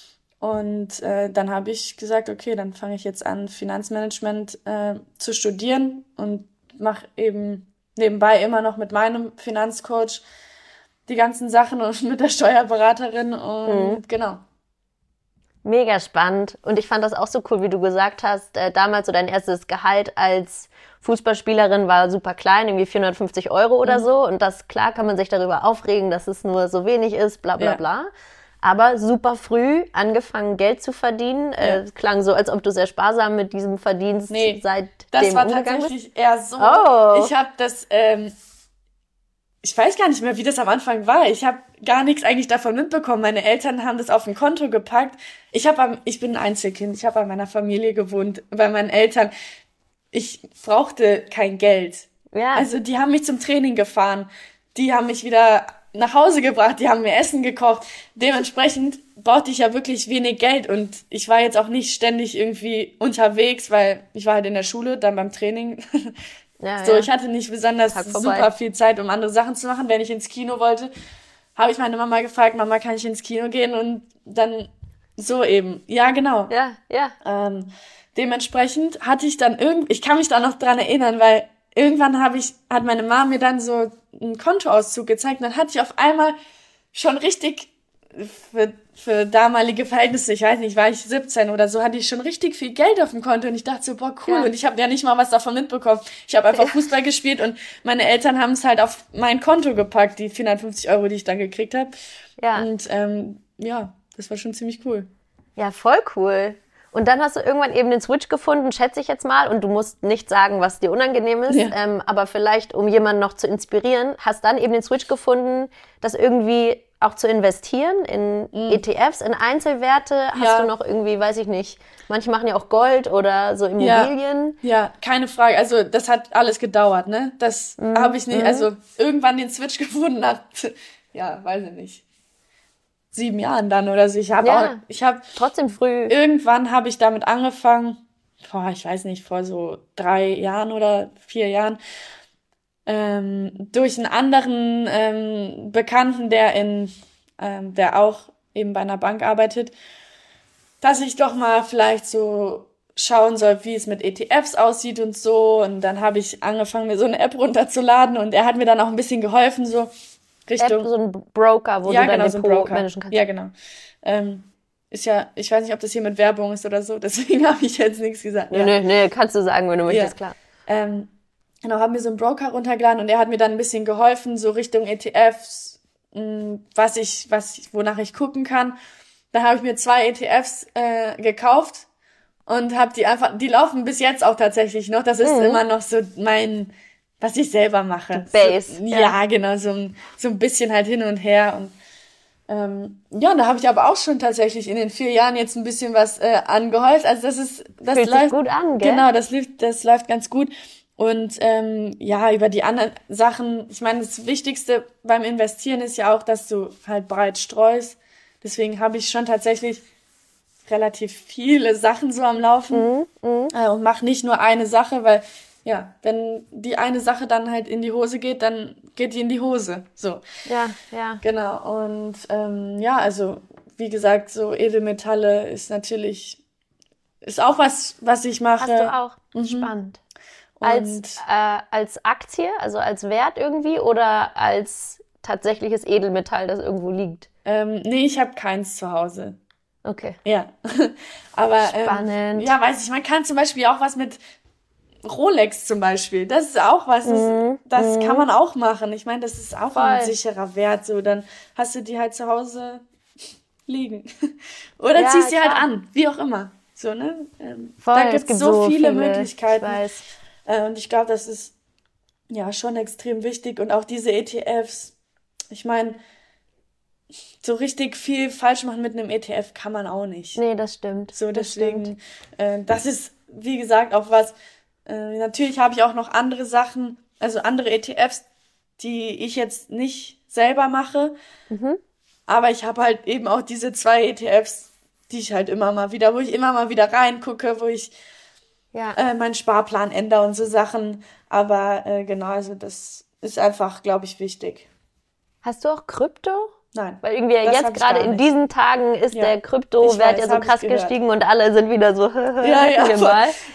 Speaker 1: Und äh, dann habe ich gesagt, okay, dann fange ich jetzt an, Finanzmanagement äh, zu studieren und mache eben nebenbei immer noch mit meinem Finanzcoach die ganzen Sachen und mit der Steuerberaterin und mhm. genau.
Speaker 2: Mega spannend. Und ich fand das auch so cool, wie du gesagt hast, äh, damals so dein erstes Gehalt als Fußballspielerin war super klein, irgendwie vierhundertfünfzig Euro oder mhm. so. Und das, klar, kann man sich darüber aufregen, dass es nur so wenig ist, bla bla ja. bla. Aber super früh angefangen, Geld zu verdienen. Ja. Äh, klang so, als ob du sehr sparsam mit diesem Verdienst
Speaker 1: nee,
Speaker 2: seitdem
Speaker 1: das war tatsächlich bist. Eher so. Oh. Ich habe das... Ähm, Ich weiß gar nicht mehr, wie das am Anfang war. Ich habe gar nichts eigentlich davon mitbekommen. Meine Eltern haben das auf ein Konto gepackt. Ich habe, ich bin ein Einzelkind. Ich habe bei meiner Familie gewohnt, bei meinen Eltern. Ich brauchte kein Geld. Ja. Also die haben mich zum Training gefahren. Die haben mich wieder nach Hause gebracht. Die haben mir Essen gekocht. Dementsprechend brauchte ich ja wirklich wenig Geld. Und ich war jetzt auch nicht ständig irgendwie unterwegs, weil ich war halt in der Schule, dann beim Training. Ja, so, ja. Ich hatte nicht besonders super viel Zeit, um andere Sachen zu machen. Wenn ich ins Kino wollte, habe ich meine Mama gefragt, Mama, kann ich ins Kino gehen? Und dann so eben. Ja, genau.
Speaker 2: Ja, ja.
Speaker 1: Ähm, dementsprechend hatte ich dann irgendwie, ich kann mich da noch dran erinnern, weil irgendwann habe ich, hat meine Mama mir dann so einen Kontoauszug gezeigt. Und dann hatte ich auf einmal schon richtig für, für damalige Verhältnisse, ich weiß nicht, war ich siebzehn oder so, hatte ich schon richtig viel Geld auf dem Konto und ich dachte so, boah, cool. Ja. Und ich habe ja nicht mal was davon mitbekommen. Ich habe einfach ja. Fußball gespielt und meine Eltern haben es halt auf mein Konto gepackt, die vierhundertfünfzig Euro, die ich dann gekriegt habe. Ja. Und ähm, ja, das war schon ziemlich cool.
Speaker 2: Ja, voll cool. Und dann hast du irgendwann eben den Switch gefunden, schätze ich jetzt mal, und du musst nicht sagen, was dir unangenehm ist, ja. ähm, aber vielleicht, um jemanden noch zu inspirieren, hast dann eben den Switch gefunden, das irgendwie auch zu investieren in mm. E T Fs, in Einzelwerte. Hast ja. du noch irgendwie, weiß ich nicht, manche machen ja auch Gold oder so Immobilien.
Speaker 1: Ja, ja, keine Frage. Also das hat alles gedauert, ne? Das mm. habe ich nicht, mm. also irgendwann den Switch gefunden nach, ja, weiß ich nicht, sieben Jahren dann oder so. Ich habe
Speaker 2: ja,
Speaker 1: auch, ich habe
Speaker 2: trotzdem früh.
Speaker 1: Irgendwann habe ich damit angefangen, boah, ich weiß nicht, vor so drei Jahren oder vier Jahren, ähm, durch einen anderen ähm, Bekannten, der in, ähm, der auch eben bei einer Bank arbeitet, dass ich doch mal vielleicht so schauen soll, wie es mit E T Fs aussieht und so. Und dann habe ich angefangen, mir so eine App runterzuladen und er hat mir dann auch ein bisschen geholfen, so Richtung.
Speaker 2: App, so ein Broker, wo
Speaker 1: ja,
Speaker 2: du dein
Speaker 1: genau,
Speaker 2: Depot
Speaker 1: so ein
Speaker 2: managen kannst.
Speaker 1: Ja, genau. Ähm, ist ja, ich weiß nicht, ob das hier mit Werbung ist oder so, deswegen habe ich jetzt nichts gesagt.
Speaker 2: Nee,
Speaker 1: ja.
Speaker 2: nee, nee, kannst du sagen, wenn du möchtest,
Speaker 1: ja.
Speaker 2: klar.
Speaker 1: Ähm, genau, haben mir so einen Broker runtergeladen und er hat mir dann ein bisschen geholfen, so Richtung E T Fs, mh, was ich, was ich, wonach ich gucken kann. Dann habe ich mir zwei E T Fs äh, gekauft und habe die einfach, die laufen bis jetzt auch tatsächlich noch. Das ist mhm. immer noch so mein, was ich selber mache.
Speaker 2: Die Base.
Speaker 1: So, ja, ja, genau, so, ein- so ein bisschen halt hin und her. Und ähm, ja, und da habe ich aber auch schon tatsächlich in den vier Jahren jetzt ein bisschen was äh, angehäuft. Also das ist, das
Speaker 2: Fühlt
Speaker 1: läuft
Speaker 2: sich gut an, gell?
Speaker 1: Genau, das läuft, das läuft ganz gut. Und ähm, ja, über die anderen Sachen, ich meine, das Wichtigste beim Investieren ist ja auch, dass du halt breit streust. Deswegen habe ich schon tatsächlich relativ viele Sachen so am Laufen
Speaker 2: Mhm, mhm.
Speaker 1: äh, und mache nicht nur eine Sache, weil ja, wenn die eine Sache dann halt in die Hose geht, dann geht die in die Hose. So,
Speaker 2: Ja, ja.
Speaker 1: genau. Und ähm, ja, also wie gesagt, so Edelmetalle ist natürlich, ist auch was, was ich mache.
Speaker 2: Hast du auch.
Speaker 1: Mhm.
Speaker 2: Spannend.
Speaker 1: Und
Speaker 2: Als, äh, als Aktie, also als Wert irgendwie oder als tatsächliches Edelmetall, das irgendwo liegt?
Speaker 1: ähm, nee, ich habe keins zu Hause.
Speaker 2: Okay.
Speaker 1: Ja, aber
Speaker 2: Spannend.
Speaker 1: Ähm, ja, weiß ich, man kann zum Beispiel auch was mit Rolex zum Beispiel. Das ist auch was, das,
Speaker 2: Mhm,
Speaker 1: das
Speaker 2: mhm.
Speaker 1: kann man auch machen. Ich meine, das ist auch ein
Speaker 2: Voll.
Speaker 1: sicherer Wert. So, dann hast du die halt zu Hause liegen. Oder
Speaker 2: Ja,
Speaker 1: ziehst sie halt
Speaker 2: klar.
Speaker 1: an, wie auch immer. So, ne? Ähm,
Speaker 2: Voll,
Speaker 1: da
Speaker 2: es
Speaker 1: gibt's
Speaker 2: gibt
Speaker 1: so,
Speaker 2: so
Speaker 1: viele,
Speaker 2: viele,
Speaker 1: Möglichkeiten.
Speaker 2: ich weiß.
Speaker 1: Äh, und ich glaube, das ist ja schon extrem wichtig. Und auch diese E T Fs, ich meine, so richtig viel falsch machen mit einem E T F kann man auch nicht.
Speaker 2: Nee, das stimmt.
Speaker 1: So,
Speaker 2: das stimmt.
Speaker 1: deswegen, äh, das ist, wie gesagt, auch was, äh, natürlich habe ich auch noch andere Sachen, also andere E T Fs, die ich jetzt nicht selber mache,
Speaker 2: Mhm.
Speaker 1: aber ich habe halt eben auch diese zwei E T Fs, die ich halt immer mal wieder, wo ich immer mal wieder reingucke, wo ich
Speaker 2: Ja.
Speaker 1: äh, meinen Sparplan ändere und so Sachen, aber äh, genau, also das ist einfach, glaube ich, wichtig.
Speaker 2: Hast du auch Krypto?
Speaker 1: Nein,
Speaker 2: Weil irgendwie
Speaker 1: das
Speaker 2: jetzt
Speaker 1: hab ich
Speaker 2: gerade
Speaker 1: gar
Speaker 2: in
Speaker 1: nicht.
Speaker 2: diesen Tagen ist
Speaker 1: Ja,
Speaker 2: der
Speaker 1: ich
Speaker 2: Kryptowert
Speaker 1: weiß,
Speaker 2: ja so
Speaker 1: hab ich
Speaker 2: krass
Speaker 1: gehört.
Speaker 2: gestiegen und alle sind wieder so,
Speaker 1: Ja, ja,
Speaker 2: mir
Speaker 1: voll.
Speaker 2: mal.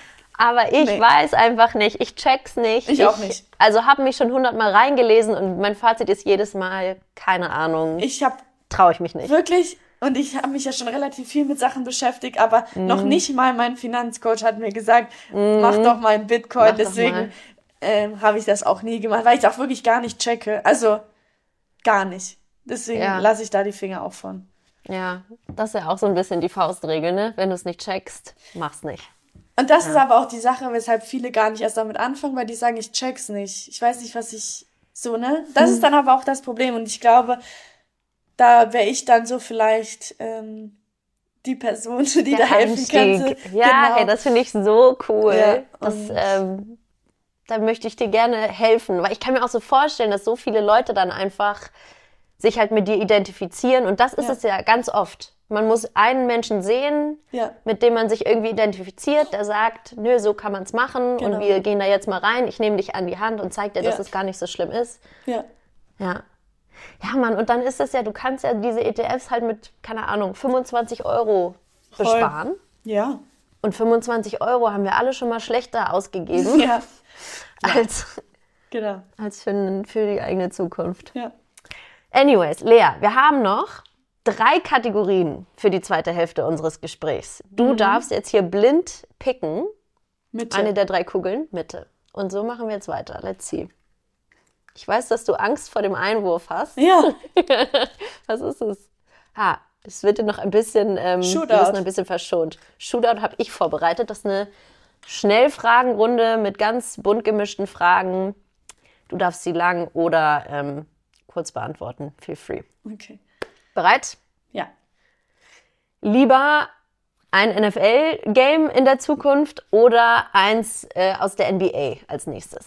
Speaker 2: Aber ich
Speaker 1: Nee.
Speaker 2: weiß einfach nicht. Ich check's nicht.
Speaker 1: Ich auch nicht.
Speaker 2: Also habe mich schon hundertmal reingelesen und mein Fazit ist jedes Mal, keine Ahnung,
Speaker 1: Ich habe
Speaker 2: traue ich mich nicht.
Speaker 1: wirklich, und ich habe mich ja schon relativ viel mit Sachen beschäftigt, aber
Speaker 2: Mhm.
Speaker 1: noch nicht mal mein Finanzcoach hat mir gesagt, mach doch mal ein Bitcoin.
Speaker 2: Mach doch mal.
Speaker 1: Deswegen ähm, habe ich das auch nie gemacht, weil ich auch wirklich gar nicht checke. Also gar nicht. Deswegen
Speaker 2: Ja.
Speaker 1: lasse ich da die Finger auch von.
Speaker 2: Ja, das ist ja auch so ein bisschen die Faustregel, ne? Wenn du es nicht checkst, mach's nicht.
Speaker 1: Und das ist aber auch die Sache, weshalb viele gar nicht erst damit anfangen, weil die sagen, ich check's nicht. Ich weiß nicht, was ich so, ne? Das ist dann aber auch das Problem. Und ich glaube, da wäre ich dann so vielleicht ähm, die Person, die
Speaker 2: Der
Speaker 1: da helfen könnte.
Speaker 2: Einstieg. Ja,
Speaker 1: Genau.
Speaker 2: hey, das finde ich so cool.
Speaker 1: Ja,
Speaker 2: das,
Speaker 1: und-
Speaker 2: ähm, da möchte ich dir gerne helfen, weil ich kann mir auch so vorstellen, dass so viele Leute dann einfach sich halt mit dir identifizieren und das ist
Speaker 1: Ja.
Speaker 2: es ja ganz oft. Man muss einen Menschen sehen,
Speaker 1: Ja.
Speaker 2: mit dem man sich irgendwie identifiziert, der sagt, nö, so kann man es machen
Speaker 1: Genau.
Speaker 2: und wir gehen da jetzt mal rein, ich nehme dich an die Hand und zeig dir, dass
Speaker 1: Ja.
Speaker 2: es gar nicht so schlimm ist.
Speaker 1: Ja.
Speaker 2: Ja. Ja, Mann, und dann ist es ja, du kannst ja diese E T Fs halt mit, keine Ahnung, fünfundzwanzig Euro
Speaker 1: Voll.
Speaker 2: besparen.
Speaker 1: Ja.
Speaker 2: Und fünfundzwanzig Euro haben wir alle schon mal schlechter ausgegeben
Speaker 1: Ja.
Speaker 2: als,
Speaker 1: Genau.
Speaker 2: als für, für die eigene Zukunft.
Speaker 1: Ja.
Speaker 2: Anyways, Lea, wir haben noch drei Kategorien für die zweite Hälfte unseres Gesprächs. Du darfst jetzt hier blind picken,
Speaker 1: Mitte.
Speaker 2: eine der drei Kugeln, Mitte. Und so machen wir jetzt weiter. Let's see. Ich weiß, dass du Angst vor dem Einwurf hast.
Speaker 1: Ja.
Speaker 2: Was ist es? Ah, es wird dir noch ein bisschen, ähm,
Speaker 1: Shootout.
Speaker 2: du bist noch ein bisschen verschont. Shootout habe ich vorbereitet. Das ist eine Schnellfragenrunde mit ganz bunt gemischten Fragen. Du darfst sie lang oder ähm, kurz beantworten. Feel free.
Speaker 1: Okay.
Speaker 2: Bereit?
Speaker 1: Ja.
Speaker 2: Lieber ein N F L-Game in der Zukunft oder eins äh, aus der N B A als nächstes?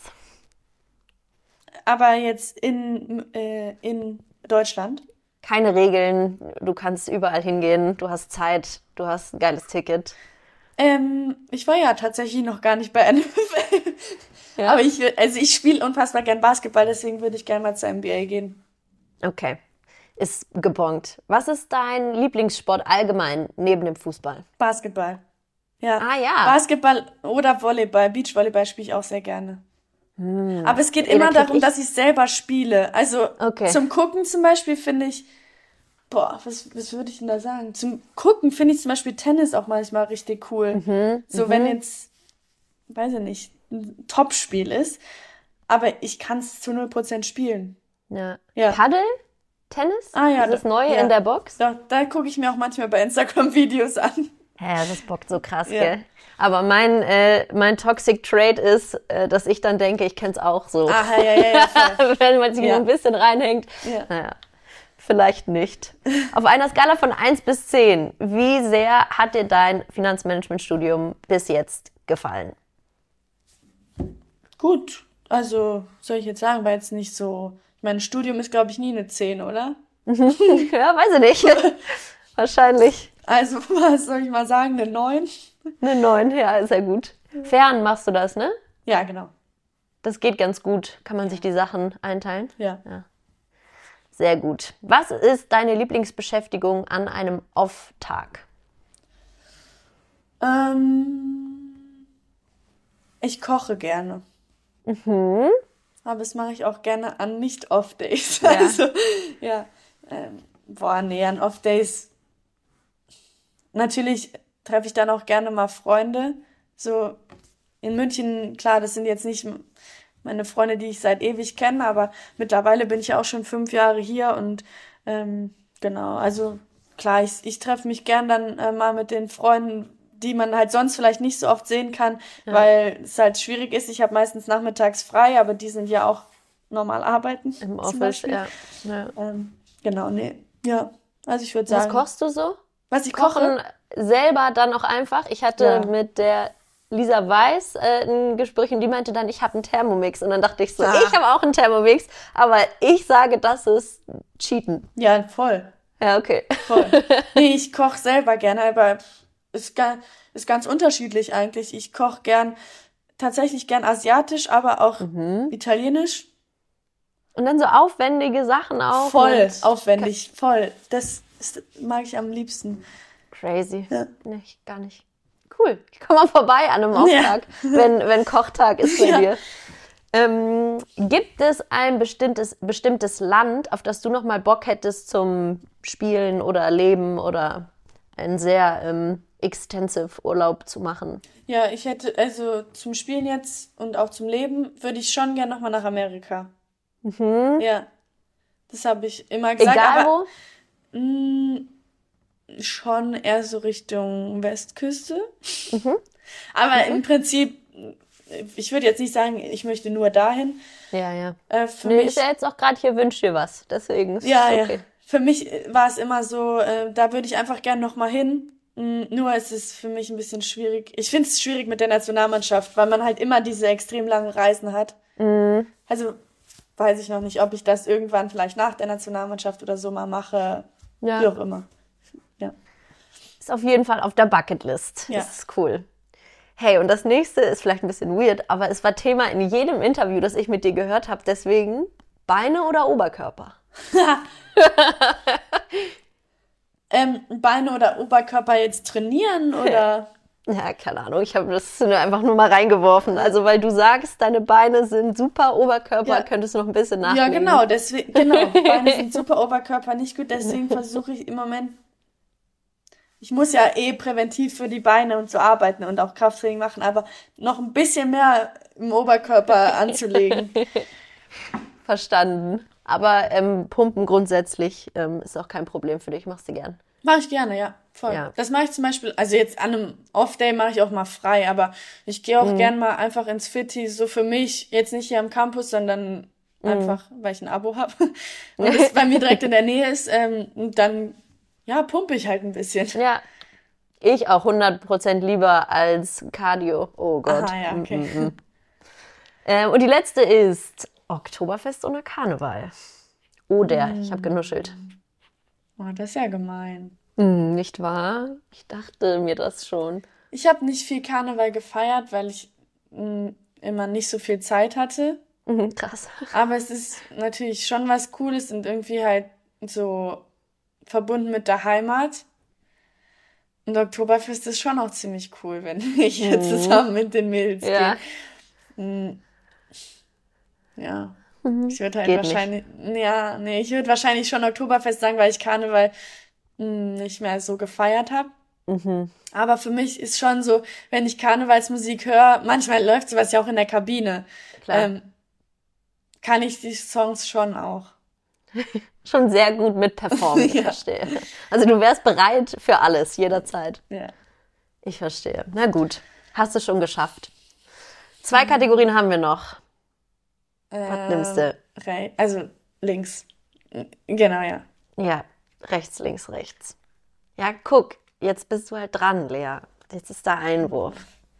Speaker 1: Aber jetzt in, äh, in Deutschland.
Speaker 2: Keine Regeln, du kannst überall hingehen, du hast Zeit, du hast ein geiles Ticket.
Speaker 1: Ähm, ich war ja tatsächlich noch gar nicht bei N F L.
Speaker 2: Ja?
Speaker 1: Aber ich, will- also ich spiele unfassbar gern Basketball, deswegen würde ich gerne mal zur N B A gehen.
Speaker 2: Okay, ist gebongt. Was ist dein Lieblingssport allgemein neben dem Fußball?
Speaker 1: Basketball. Ja.
Speaker 2: Ah, ja.
Speaker 1: Basketball oder Volleyball. Beachvolleyball spiele ich auch sehr gerne. Aber es geht
Speaker 2: Ey, da
Speaker 1: immer
Speaker 2: krieg
Speaker 1: darum,
Speaker 2: ich-
Speaker 1: dass ich selber spiele. Also
Speaker 2: Okay.
Speaker 1: zum Gucken zum Beispiel finde ich, boah, was, was würde ich denn da sagen? Zum Gucken finde ich zum Beispiel Tennis auch manchmal richtig cool.
Speaker 2: Mhm,
Speaker 1: So wenn jetzt, weiß ich nicht, ein Topspiel ist, aber ich kann es zu null Prozent spielen.
Speaker 2: Ja.
Speaker 1: Ja.
Speaker 2: Paddel? Tennis?
Speaker 1: Ah, ja,
Speaker 2: Das
Speaker 1: da-
Speaker 2: Neue
Speaker 1: ja.
Speaker 2: in der Box?
Speaker 1: Da, da gucke ich mir auch manchmal bei Instagram Videos an.
Speaker 2: Ja, das bockt so krass,
Speaker 1: Ja.
Speaker 2: gell? Aber mein, äh, mein Toxic Trait ist, äh, dass ich dann denke, ich kenn's auch so.
Speaker 1: Ah, ja, ja, ja, voll.
Speaker 2: Wenn man sich
Speaker 1: Ja.
Speaker 2: nur ein bisschen reinhängt.
Speaker 1: Ja.
Speaker 2: Naja, vielleicht nicht. Auf einer Skala von eins bis zehn, wie sehr hat dir dein Finanzmanagementstudium bis jetzt gefallen?
Speaker 1: Gut, also soll ich jetzt sagen, war jetzt nicht so, mein Studium ist glaube ich nie eine zehn, oder?
Speaker 2: Ja, weiß ich nicht. Wahrscheinlich
Speaker 1: Also, was soll ich mal sagen, eine neun?
Speaker 2: eine neun, ja, ist ja gut. Fern machst du das, ne?
Speaker 1: Ja, genau.
Speaker 2: Das geht ganz gut. Kann man sich die Sachen einteilen?
Speaker 1: Ja.
Speaker 2: Sehr gut. Was ist deine Lieblingsbeschäftigung an einem Off-Tag?
Speaker 1: Ähm, ich koche gerne.
Speaker 2: Mhm.
Speaker 1: Aber das mache ich auch gerne an Nicht-Off-Days. Also, ja. Ähm, boah, nee, an Off-Days. Natürlich treffe ich dann auch gerne mal Freunde. So in München, klar, das sind jetzt nicht meine Freunde, die ich seit ewig kenne, aber mittlerweile bin ich ja auch schon fünf Jahre hier und ähm, genau, also klar, ich, ich treffe mich gern dann äh, mal mit den Freunden, die man halt sonst vielleicht nicht so oft sehen kann, weil es halt schwierig ist. Ich habe meistens nachmittags frei, aber die sind ja auch normal arbeiten.
Speaker 2: Im
Speaker 1: zum
Speaker 2: Office,
Speaker 1: Beispiel.
Speaker 2: ja. ja.
Speaker 1: Ähm, genau, nee. Ja, also ich würde
Speaker 2: Was
Speaker 1: sagen.
Speaker 2: kochst du so?
Speaker 1: Was ich
Speaker 2: Kochen
Speaker 1: koche?
Speaker 2: selber dann auch einfach. Ich hatte
Speaker 1: Ja.
Speaker 2: mit der Lisa Weiß äh, ein Gespräch und die meinte dann, ich habe einen Thermomix. Und dann dachte ich so,
Speaker 1: Ah.
Speaker 2: ich habe auch einen Thermomix, aber ich sage, das ist Cheaten.
Speaker 1: Ja, voll.
Speaker 2: Ja, okay.
Speaker 1: Voll. Nee, ich koche selber gerne, aber ist, ga- ist ganz unterschiedlich eigentlich. Ich koche gern, tatsächlich gern asiatisch, aber auch
Speaker 2: Mhm.
Speaker 1: italienisch.
Speaker 2: Und dann so aufwendige Sachen auch.
Speaker 1: Voll
Speaker 2: mit-
Speaker 1: aufwendig, voll. Das ist, mag ich am liebsten.
Speaker 2: Crazy.
Speaker 1: Ja.
Speaker 2: Nee, ich gar nicht. Cool. Ich komme mal vorbei an einem Auftag, ja. wenn, wenn Kochtag ist bei ja. dir. Ähm, gibt es ein bestimmtes, bestimmtes Land, auf das du noch mal Bock hättest zum Spielen oder Leben oder einen sehr ähm, extensive Urlaub zu machen?
Speaker 1: Ja, ich hätte, also zum Spielen jetzt und auch zum Leben würde ich schon gerne nochmal nach Amerika. Mhm. Ja, das habe ich immer gesagt. Egal aber, wo? Mh, schon eher so Richtung Westküste. Mhm. Aber mhm. im Prinzip, ich würde jetzt nicht sagen, ich möchte nur dahin.
Speaker 2: Ja, ja. Äh, für nee, mich ist ja jetzt auch gerade hier, wünsch dir was. Deswegen ist
Speaker 1: ja,
Speaker 2: okay.
Speaker 1: Ja. Für mich war es immer so, äh, da würde ich einfach gerne nochmal hin. Nur es ist für mich ein bisschen schwierig. Ich finde es schwierig mit der Nationalmannschaft, weil man halt immer diese extrem langen Reisen hat. Mhm. Also weiß ich noch nicht, ob ich das irgendwann vielleicht nach der Nationalmannschaft oder so mal mache. Ja. Wie auch immer. Ja.
Speaker 2: Ist auf jeden Fall auf der Bucketlist. Ja. Das ist cool. Hey, und das nächste ist vielleicht ein bisschen weird, aber es war Thema in jedem Interview, das ich mit dir gehört habe. Deswegen Beine oder Oberkörper?
Speaker 1: ähm, Beine oder Oberkörper jetzt trainieren oder?
Speaker 2: Ja, keine Ahnung. Ich habe das einfach nur mal reingeworfen. Also weil du sagst, deine Beine sind super, Oberkörper, ja. Könntest du noch ein bisschen nachlegen.
Speaker 1: Ja, genau. Deswegen, genau. Beine sind super, Oberkörper nicht gut. Deswegen versuche ich im Moment. Ich muss ja eh präventiv für die Beine und so arbeiten und auch Krafttraining machen, aber noch ein bisschen mehr im Oberkörper anzulegen.
Speaker 2: Verstanden. Aber ähm, Pumpen grundsätzlich ähm, ist auch kein Problem für dich. Machst du gern?
Speaker 1: Mach ich gerne, ja. Voll. Ja. Das mache ich zum Beispiel, also jetzt an einem Off-Day mache ich auch mal frei, aber ich gehe auch mhm. gern mal einfach ins Fitti, so für mich, jetzt nicht hier am Campus, sondern mhm. einfach, weil ich ein Abo habe und es bei mir direkt in der Nähe ist, ähm, und dann, ja, pumpe ich halt ein bisschen.
Speaker 2: Ja, ich auch hundert Prozent lieber als Cardio. Oh Gott.
Speaker 1: Aha, ja, okay.
Speaker 2: Mhm. ähm, und die letzte ist Oktoberfest oder Karneval? Oder, mhm. ich habe genuschelt.
Speaker 1: Oh, das ist ja gemein.
Speaker 2: Hm, nicht wahr? Ich dachte mir das schon.
Speaker 1: Ich habe nicht viel Karneval gefeiert, weil ich mh, immer nicht so viel Zeit hatte.
Speaker 2: Mhm, krass.
Speaker 1: Aber es ist natürlich schon was Cooles und irgendwie halt so verbunden mit der Heimat. Und Oktoberfest ist schon auch ziemlich cool, wenn ich mhm. jetzt zusammen mit den Mädels ja. gehe. Ja. Mhm. Ich würde halt Geht wahrscheinlich, nicht. ja, nee, ich würde wahrscheinlich schon Oktoberfest sagen, weil ich Karneval mh, nicht mehr so gefeiert habe. Mhm. Aber für mich ist schon so, wenn ich Karnevalsmusik höre, manchmal läuft sowas ja auch in der Kabine, Klar. Ähm, kann ich die Songs schon auch.
Speaker 2: Schon sehr gut mit performen, ich ja. verstehe. Also du wärst bereit für alles, jederzeit.
Speaker 1: Ja.
Speaker 2: Ich verstehe. Na gut, hast du schon geschafft. Zwei Kategorien haben wir noch. Was äh, nimmst du?
Speaker 1: Re- also links. Genau, ja.
Speaker 2: Ja, rechts, links, rechts. Ja, guck, jetzt bist du halt dran, Lea. Jetzt ist der Einwurf.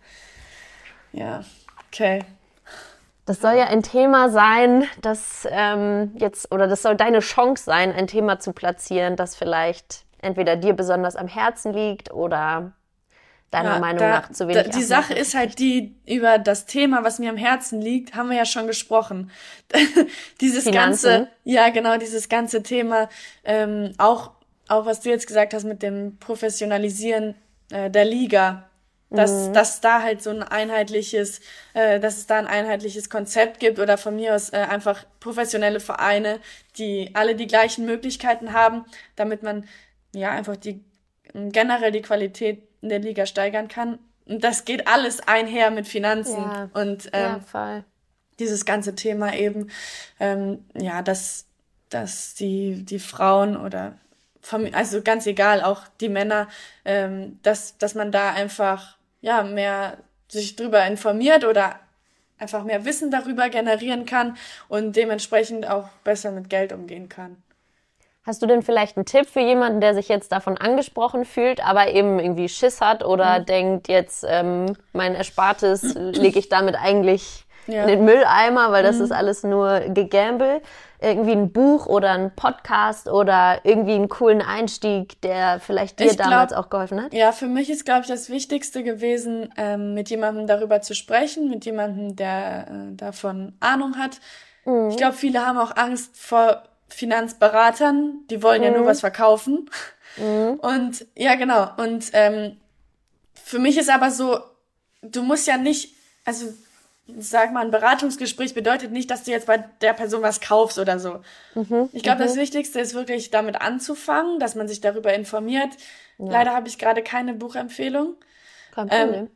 Speaker 1: Ja, okay.
Speaker 2: Das soll ja ein Thema sein, das ähm, jetzt, oder das soll deine Chance sein, ein Thema zu platzieren, das vielleicht entweder dir besonders am Herzen liegt oder deiner ja, Meinung da, nach zu wenig.
Speaker 1: Da, die Sache ist halt die, über das Thema, was mir am Herzen liegt, haben wir ja schon gesprochen. Dieses Finanzen. ganze, ja genau, dieses ganze Thema, ähm, auch, auch was du jetzt gesagt hast mit dem Professionalisieren äh, der Liga. Dass, mhm. dass da halt so ein einheitliches, äh, dass es da ein einheitliches Konzept gibt oder von mir aus äh, einfach professionelle Vereine, die alle die gleichen Möglichkeiten haben, damit man ja einfach die generell die Qualität in der Liga steigern kann. Und das geht alles einher mit Finanzen
Speaker 2: ja.
Speaker 1: und ähm,
Speaker 2: ja, voll.
Speaker 1: Dieses ganze Thema eben, ähm, ja, dass dass die die Frauen oder also ganz egal, auch die Männer, ähm, dass dass man da einfach ja mehr sich drüber informiert oder einfach mehr Wissen darüber generieren kann und dementsprechend auch besser mit Geld umgehen kann.
Speaker 2: Hast du denn vielleicht einen Tipp für jemanden, der sich jetzt davon angesprochen fühlt, aber eben irgendwie Schiss hat oder mhm. denkt, jetzt ähm, mein Erspartes lege ich damit eigentlich ja. in den Mülleimer, weil das mhm. ist alles nur Gegambel. Irgendwie ein Buch oder ein Podcast oder irgendwie einen coolen Einstieg, der vielleicht dir ich damals glaub, auch geholfen hat?
Speaker 1: Ja, für mich ist, glaube ich, das Wichtigste gewesen, ähm, mit jemandem darüber zu sprechen, mit jemandem, der äh, davon Ahnung hat. Mhm. Ich glaube, viele haben auch Angst vor Finanzberatern, die wollen mhm. ja nur was verkaufen. Mhm. Und ja, genau. Und ähm, für mich ist aber so, du musst ja nicht, also sag mal, ein Beratungsgespräch bedeutet nicht, dass du jetzt bei der Person was kaufst oder so. Mhm, ich glaube, mhm. das Wichtigste ist wirklich damit anzufangen, dass man sich darüber informiert. Ja. Leider habe ich gerade keine Buchempfehlung.
Speaker 2: Kein Problem.
Speaker 1: Ähm,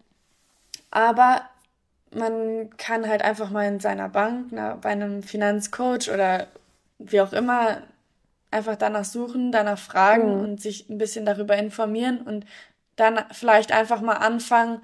Speaker 1: aber man kann halt einfach mal in seiner Bank, na, bei einem Finanzcoach oder wie auch immer, einfach danach suchen, danach fragen mhm. und sich ein bisschen darüber informieren und dann vielleicht einfach mal anfangen,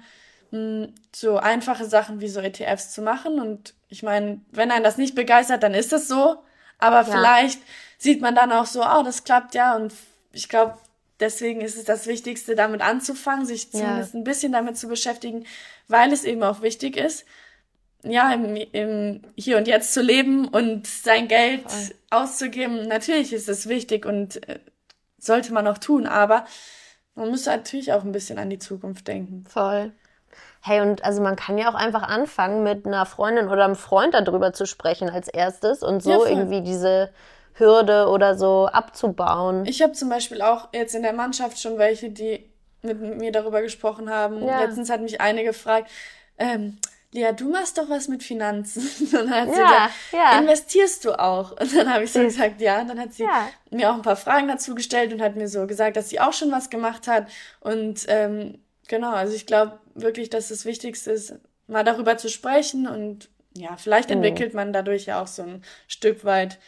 Speaker 1: so einfache Sachen wie so E T Fs zu machen. Und ich meine, wenn einen das nicht begeistert, dann ist es so. Aber ja. vielleicht sieht man dann auch so, oh, das klappt ja. Und ich glaube, deswegen ist es das Wichtigste, damit anzufangen, sich zumindest ja. ein bisschen damit zu beschäftigen, weil es eben auch wichtig ist, ja, im, im Hier und Jetzt zu leben und sein Geld Voll. auszugeben. Natürlich ist es wichtig und äh, sollte man auch tun, aber man muss natürlich auch ein bisschen an die Zukunft denken.
Speaker 2: Voll. Hey, und also man kann ja auch einfach anfangen, mit einer Freundin oder einem Freund darüber zu sprechen als erstes und so ja, irgendwie diese Hürde oder so abzubauen.
Speaker 1: Ich habe zum Beispiel auch jetzt in der Mannschaft schon welche, die mit mir darüber gesprochen haben. Ja. Letztens hat mich eine gefragt, ähm, Lea, du machst doch was mit Finanzen. Und dann hat sie
Speaker 2: ja,
Speaker 1: gesagt,
Speaker 2: ja.
Speaker 1: investierst du auch? Und dann habe ich so gesagt, ja. Und dann hat sie ja. mir auch ein paar Fragen dazu gestellt und hat mir so gesagt, dass sie auch schon was gemacht hat. Und ähm, genau, also ich glaube wirklich, dass das Wichtigste ist, mal darüber zu sprechen. Und ja, vielleicht entwickelt mhm. man dadurch ja auch so ein Stück weit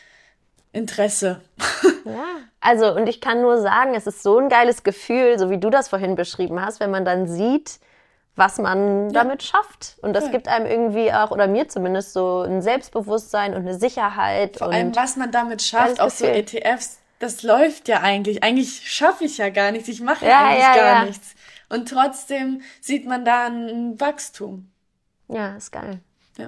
Speaker 1: Interesse.
Speaker 2: Ja, also und ich kann nur sagen, es ist so ein geiles Gefühl, so wie du das vorhin beschrieben hast, wenn man dann sieht, was man ja. damit schafft. Und das okay. gibt einem irgendwie auch, oder mir zumindest, so ein Selbstbewusstsein und eine Sicherheit.
Speaker 1: Vor
Speaker 2: und
Speaker 1: allem, was man damit schafft, auch so E T Fs, das läuft ja eigentlich. Eigentlich schaffe ich ja gar nichts, ich mache ja, ja eigentlich ja, gar ja. nichts. Und trotzdem sieht man da ein Wachstum.
Speaker 2: Ja, ist geil.
Speaker 1: Ja.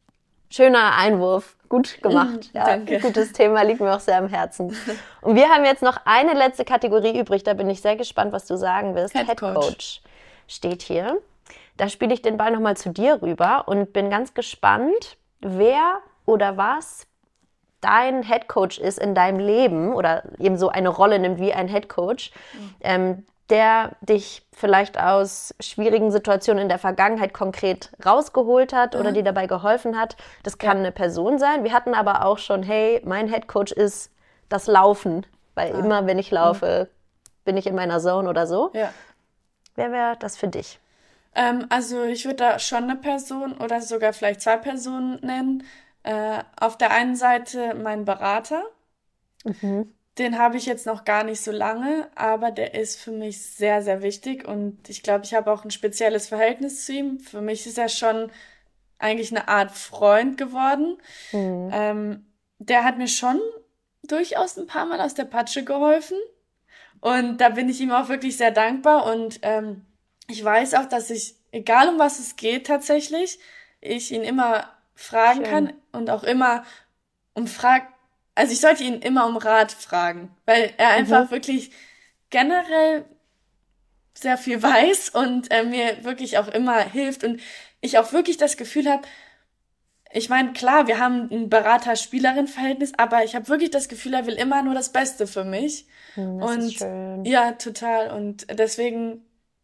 Speaker 2: Schöner Einwurf. Gut gemacht. Ja,
Speaker 1: danke.
Speaker 2: Gutes Thema, liegt mir auch sehr am Herzen. Und wir haben jetzt noch eine letzte Kategorie übrig. Da bin ich sehr gespannt, was du sagen wirst.
Speaker 1: Head Coach.
Speaker 2: Head Coach steht hier. Da spiele ich den Ball nochmal zu dir rüber und bin ganz gespannt, wer oder was dein Head Coach ist in deinem Leben oder eben so eine Rolle nimmt wie ein Head Coach, mhm. ähm, der dich vielleicht aus schwierigen Situationen in der Vergangenheit konkret rausgeholt hat mhm. oder dir dabei geholfen hat. Das kann ja. eine Person sein. Wir hatten aber auch schon, hey, mein Head Coach ist das Laufen, weil ah. immer, wenn ich laufe, mhm. bin ich in meiner Zone oder so.
Speaker 1: Ja.
Speaker 2: Wer wäre das für dich?
Speaker 1: Ähm, also ich würde da schon eine Person oder sogar vielleicht zwei Personen nennen. Äh, auf der einen Seite mein Berater.
Speaker 2: Mhm.
Speaker 1: Den habe ich jetzt noch gar nicht so lange, aber der ist für mich sehr, sehr wichtig und ich glaube, ich habe auch ein spezielles Verhältnis zu ihm. Für mich ist er schon eigentlich eine Art Freund geworden.
Speaker 2: Mhm.
Speaker 1: Ähm, der hat mir schon durchaus ein paar Mal aus der Patsche geholfen und da bin ich ihm auch wirklich sehr dankbar und ähm, ich weiß auch, dass ich, egal um was es geht tatsächlich, ich ihn immer fragen Schön. kann und auch immer um Frag, also ich sollte ihn immer um Rat fragen, weil er einfach mhm. wirklich generell sehr viel weiß und äh, mir wirklich auch immer hilft und ich auch wirklich das Gefühl habe, ich meine, klar, wir haben ein Berater-Spielerin-Verhältnis, aber ich habe wirklich das Gefühl, er will immer nur das Beste für mich.
Speaker 2: Mhm, das
Speaker 1: und
Speaker 2: ist schön.
Speaker 1: Ja, total und deswegen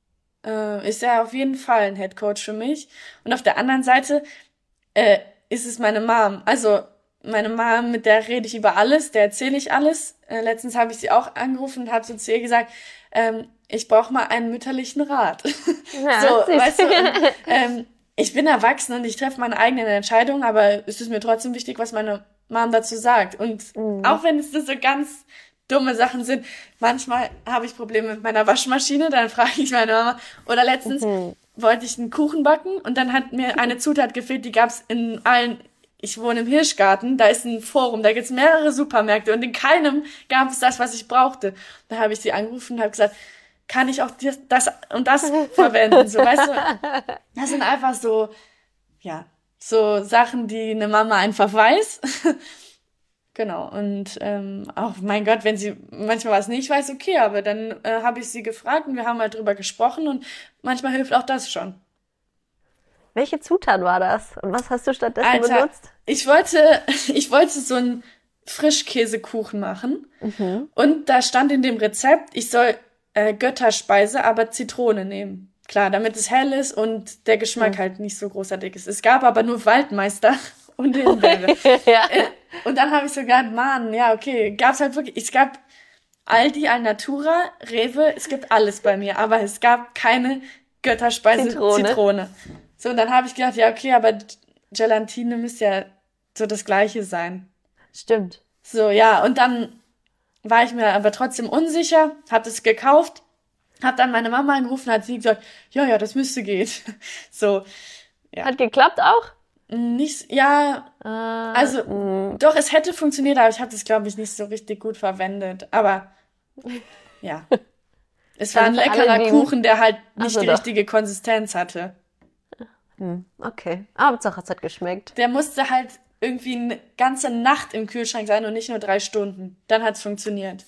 Speaker 1: äh, ist er auf jeden Fall ein Headcoach für mich. Und auf der anderen Seite äh, ist es meine Mom. Also meine Mom, mit der rede ich über alles, der erzähle ich alles. Äh, letztens habe ich sie auch angerufen und habe so zu ihr gesagt, ähm, ich brauche mal einen mütterlichen Rat.
Speaker 2: Ja,
Speaker 1: so, weißt du, und, ähm, ich bin erwachsen und ich treffe meine eigenen Entscheidungen, aber es ist mir trotzdem wichtig, was meine Mom dazu sagt. Und mhm. auch wenn es so ganz dumme Sachen sind. Manchmal habe ich Probleme mit meiner Waschmaschine, dann frage ich meine Mama. Oder letztens mhm. wollte ich einen Kuchen backen und dann hat mir eine Zutat gefehlt, die gab's in allen, ich wohne im Hirschgarten, da ist ein Forum, da gibt's mehrere Supermärkte und in keinem gab es das, was ich brauchte. Da habe ich sie angerufen und habe gesagt, kann ich auch das, das und das verwenden? So, weißt du, das sind einfach so, ja, so Sachen, die eine Mama einfach weiß. Genau, und ähm, auch, mein Gott, wenn sie manchmal was nicht weiß, okay, aber dann äh, habe ich sie gefragt und wir haben halt drüber gesprochen und manchmal hilft auch das schon.
Speaker 2: Welche Zutat war das? Und was hast du stattdessen
Speaker 1: Alter,
Speaker 2: benutzt?
Speaker 1: Ich wollte, ich wollte so einen Frischkäsekuchen machen mhm. und da stand in dem Rezept, ich soll äh, Götterspeise, aber Zitrone nehmen. klar, damit es hell ist und der Geschmack mhm. halt nicht so großartig ist. Es gab aber nur Waldmeister und Himbeere. ja. Und dann habe ich so gedacht, Mann, ja, okay, gab's halt wirklich, es gab Aldi, Alnatura, Rewe, es gibt alles bei mir, aber es gab keine Götterspeise Zitrone. Zitrone. So, und dann habe ich gedacht, ja, okay, aber Gelatine müsste ja so das Gleiche sein.
Speaker 2: Stimmt.
Speaker 1: So, ja, und dann war ich mir aber trotzdem unsicher, hab das gekauft, hab dann meine Mama angerufen, hat sie gesagt, ja, ja, das müsste gehen. So, ja.
Speaker 2: Hat geklappt auch?
Speaker 1: Nicht, ja,
Speaker 2: ah,
Speaker 1: also, mh. doch, es hätte funktioniert, aber ich habe das, glaube ich, nicht so richtig gut verwendet. Aber, ja. Es war ein leckerer Kuchen, der halt nicht die doch. richtige Konsistenz hatte.
Speaker 2: Hm, okay. Hauptsache, es hat geschmeckt.
Speaker 1: Der musste halt irgendwie eine ganze Nacht im Kühlschrank sein und nicht nur drei Stunden. Dann hat's funktioniert.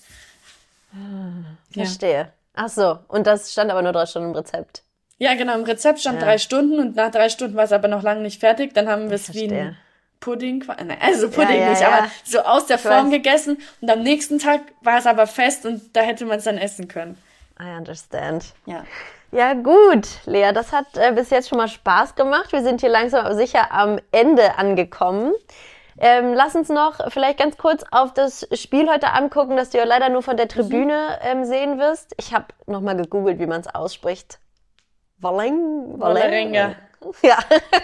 Speaker 2: Verstehe. Ja. Ach so, und das stand aber nur drei Stunden im Rezept.
Speaker 1: Ja, genau, im Rezept stand ja. drei Stunden und nach drei Stunden war es aber noch lange nicht fertig. Dann haben wir es wie ein Pudding, also Pudding ja, ja, nicht, ja. aber so aus der ich Form weiß. gegessen. Und am nächsten Tag war es aber fest und da hätte man es dann essen können.
Speaker 2: I understand.
Speaker 1: Ja.
Speaker 2: Ja gut, Lea, das hat äh, bis jetzt schon mal Spaß gemacht. Wir sind hier langsam aber sicher am Ende angekommen. Ähm, lass uns noch vielleicht ganz kurz auf das Spiel heute angucken, das du ja leider nur von der Tribüne ähm, sehen wirst. Ich habe nochmal gegoogelt, wie man es ausspricht. Vålerenga.
Speaker 1: Vålerenga.
Speaker 2: Ja.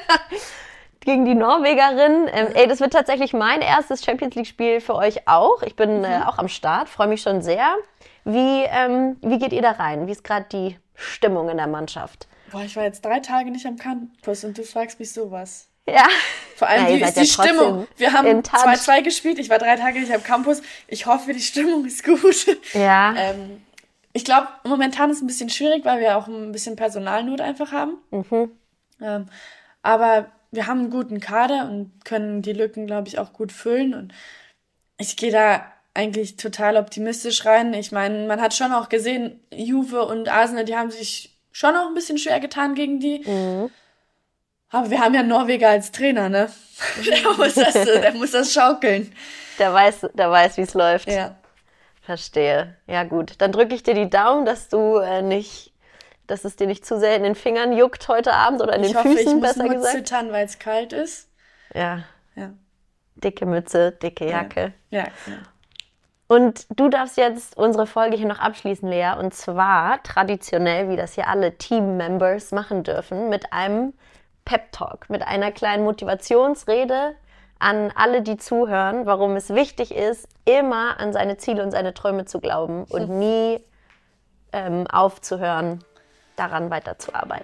Speaker 2: Gegen die Norwegerin. Ähm, ey, das wird tatsächlich mein erstes Champions-League-Spiel für euch auch. Ich bin äh, auch am Start, freue mich schon sehr. Wie, ähm, wie geht ihr da rein? Wie ist gerade die Stimmung in der Mannschaft?
Speaker 1: Boah, ich war jetzt drei Tage nicht am Campus und du fragst mich sowas.
Speaker 2: Ja.
Speaker 1: Vor allem, ja, wie ist die ja Stimmung? Wir haben zwei zwei gespielt, ich war drei Tage nicht am Campus. Ich hoffe, die Stimmung ist gut.
Speaker 2: Ja.
Speaker 1: ähm, ich glaube, momentan ist es ein bisschen schwierig, weil wir auch ein bisschen Personalnot einfach haben.
Speaker 2: Mhm.
Speaker 1: Ähm, aber wir haben einen guten Kader und können die Lücken, glaube ich, auch gut füllen. Und ich gehe da eigentlich total optimistisch rein. Ich meine, man hat schon auch gesehen, Juve und Arsenal, die haben sich schon auch ein bisschen schwer getan gegen die.
Speaker 2: Mhm.
Speaker 1: Aber wir haben ja Norweger als Trainer, ne? der, muss das, der muss das schaukeln.
Speaker 2: Der weiß, der weiß, wie es läuft.
Speaker 1: Ja.
Speaker 2: Verstehe. Ja gut, dann drücke ich dir die Daumen, dass du äh, nicht, dass es dir nicht zu sehr in den Fingern juckt heute Abend oder in
Speaker 1: ich
Speaker 2: den
Speaker 1: hoffe,
Speaker 2: Füßen, besser
Speaker 1: gesagt. Ich muss
Speaker 2: gesagt.
Speaker 1: nur zittern, weil es kalt ist.
Speaker 2: Ja.
Speaker 1: Ja.
Speaker 2: Dicke Mütze, dicke Jacke.
Speaker 1: Ja, ja genau.
Speaker 2: Und du darfst jetzt unsere Folge hier noch abschließen, Lea. Und zwar traditionell, wie das hier alle Team-Members machen dürfen, mit einem Pep-Talk, mit einer kleinen Motivationsrede an alle, die zuhören, warum es wichtig ist, immer an seine Ziele und seine Träume zu glauben und hm. nie ähm, aufzuhören, daran weiterzuarbeiten.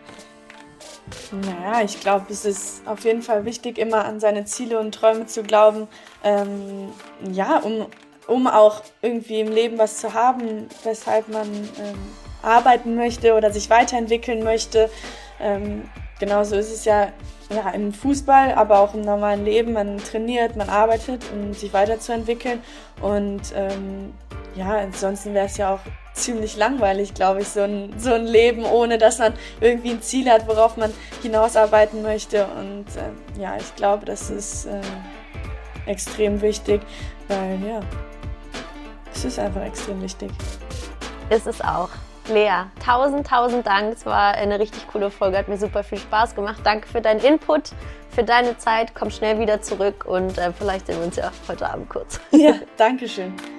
Speaker 1: Naja, ich glaube, es ist auf jeden Fall wichtig, immer an seine Ziele und Träume zu glauben, ähm, ja, um um auch irgendwie im Leben was zu haben, weshalb man ähm, arbeiten möchte oder sich weiterentwickeln möchte. Ähm, genauso ist es ja, ja im Fußball, aber auch im normalen Leben. Man trainiert, man arbeitet, um sich weiterzuentwickeln. Und ähm, ja, ansonsten wäre es ja auch ziemlich langweilig, glaube ich, so ein, so ein Leben, ohne dass man irgendwie ein Ziel hat, worauf man hinausarbeiten möchte. Und äh, ja, ich glaube, das ist äh, extrem wichtig, weil ja, es ist einfach extrem wichtig.
Speaker 2: Ist es auch. Lea, tausend, tausend Dank. Es war eine richtig coole Folge, hat mir super viel Spaß gemacht. Danke für deinen Input, für deine Zeit. Komm schnell wieder zurück und äh, vielleicht sehen wir uns ja heute Abend kurz.
Speaker 1: Ja, danke schön.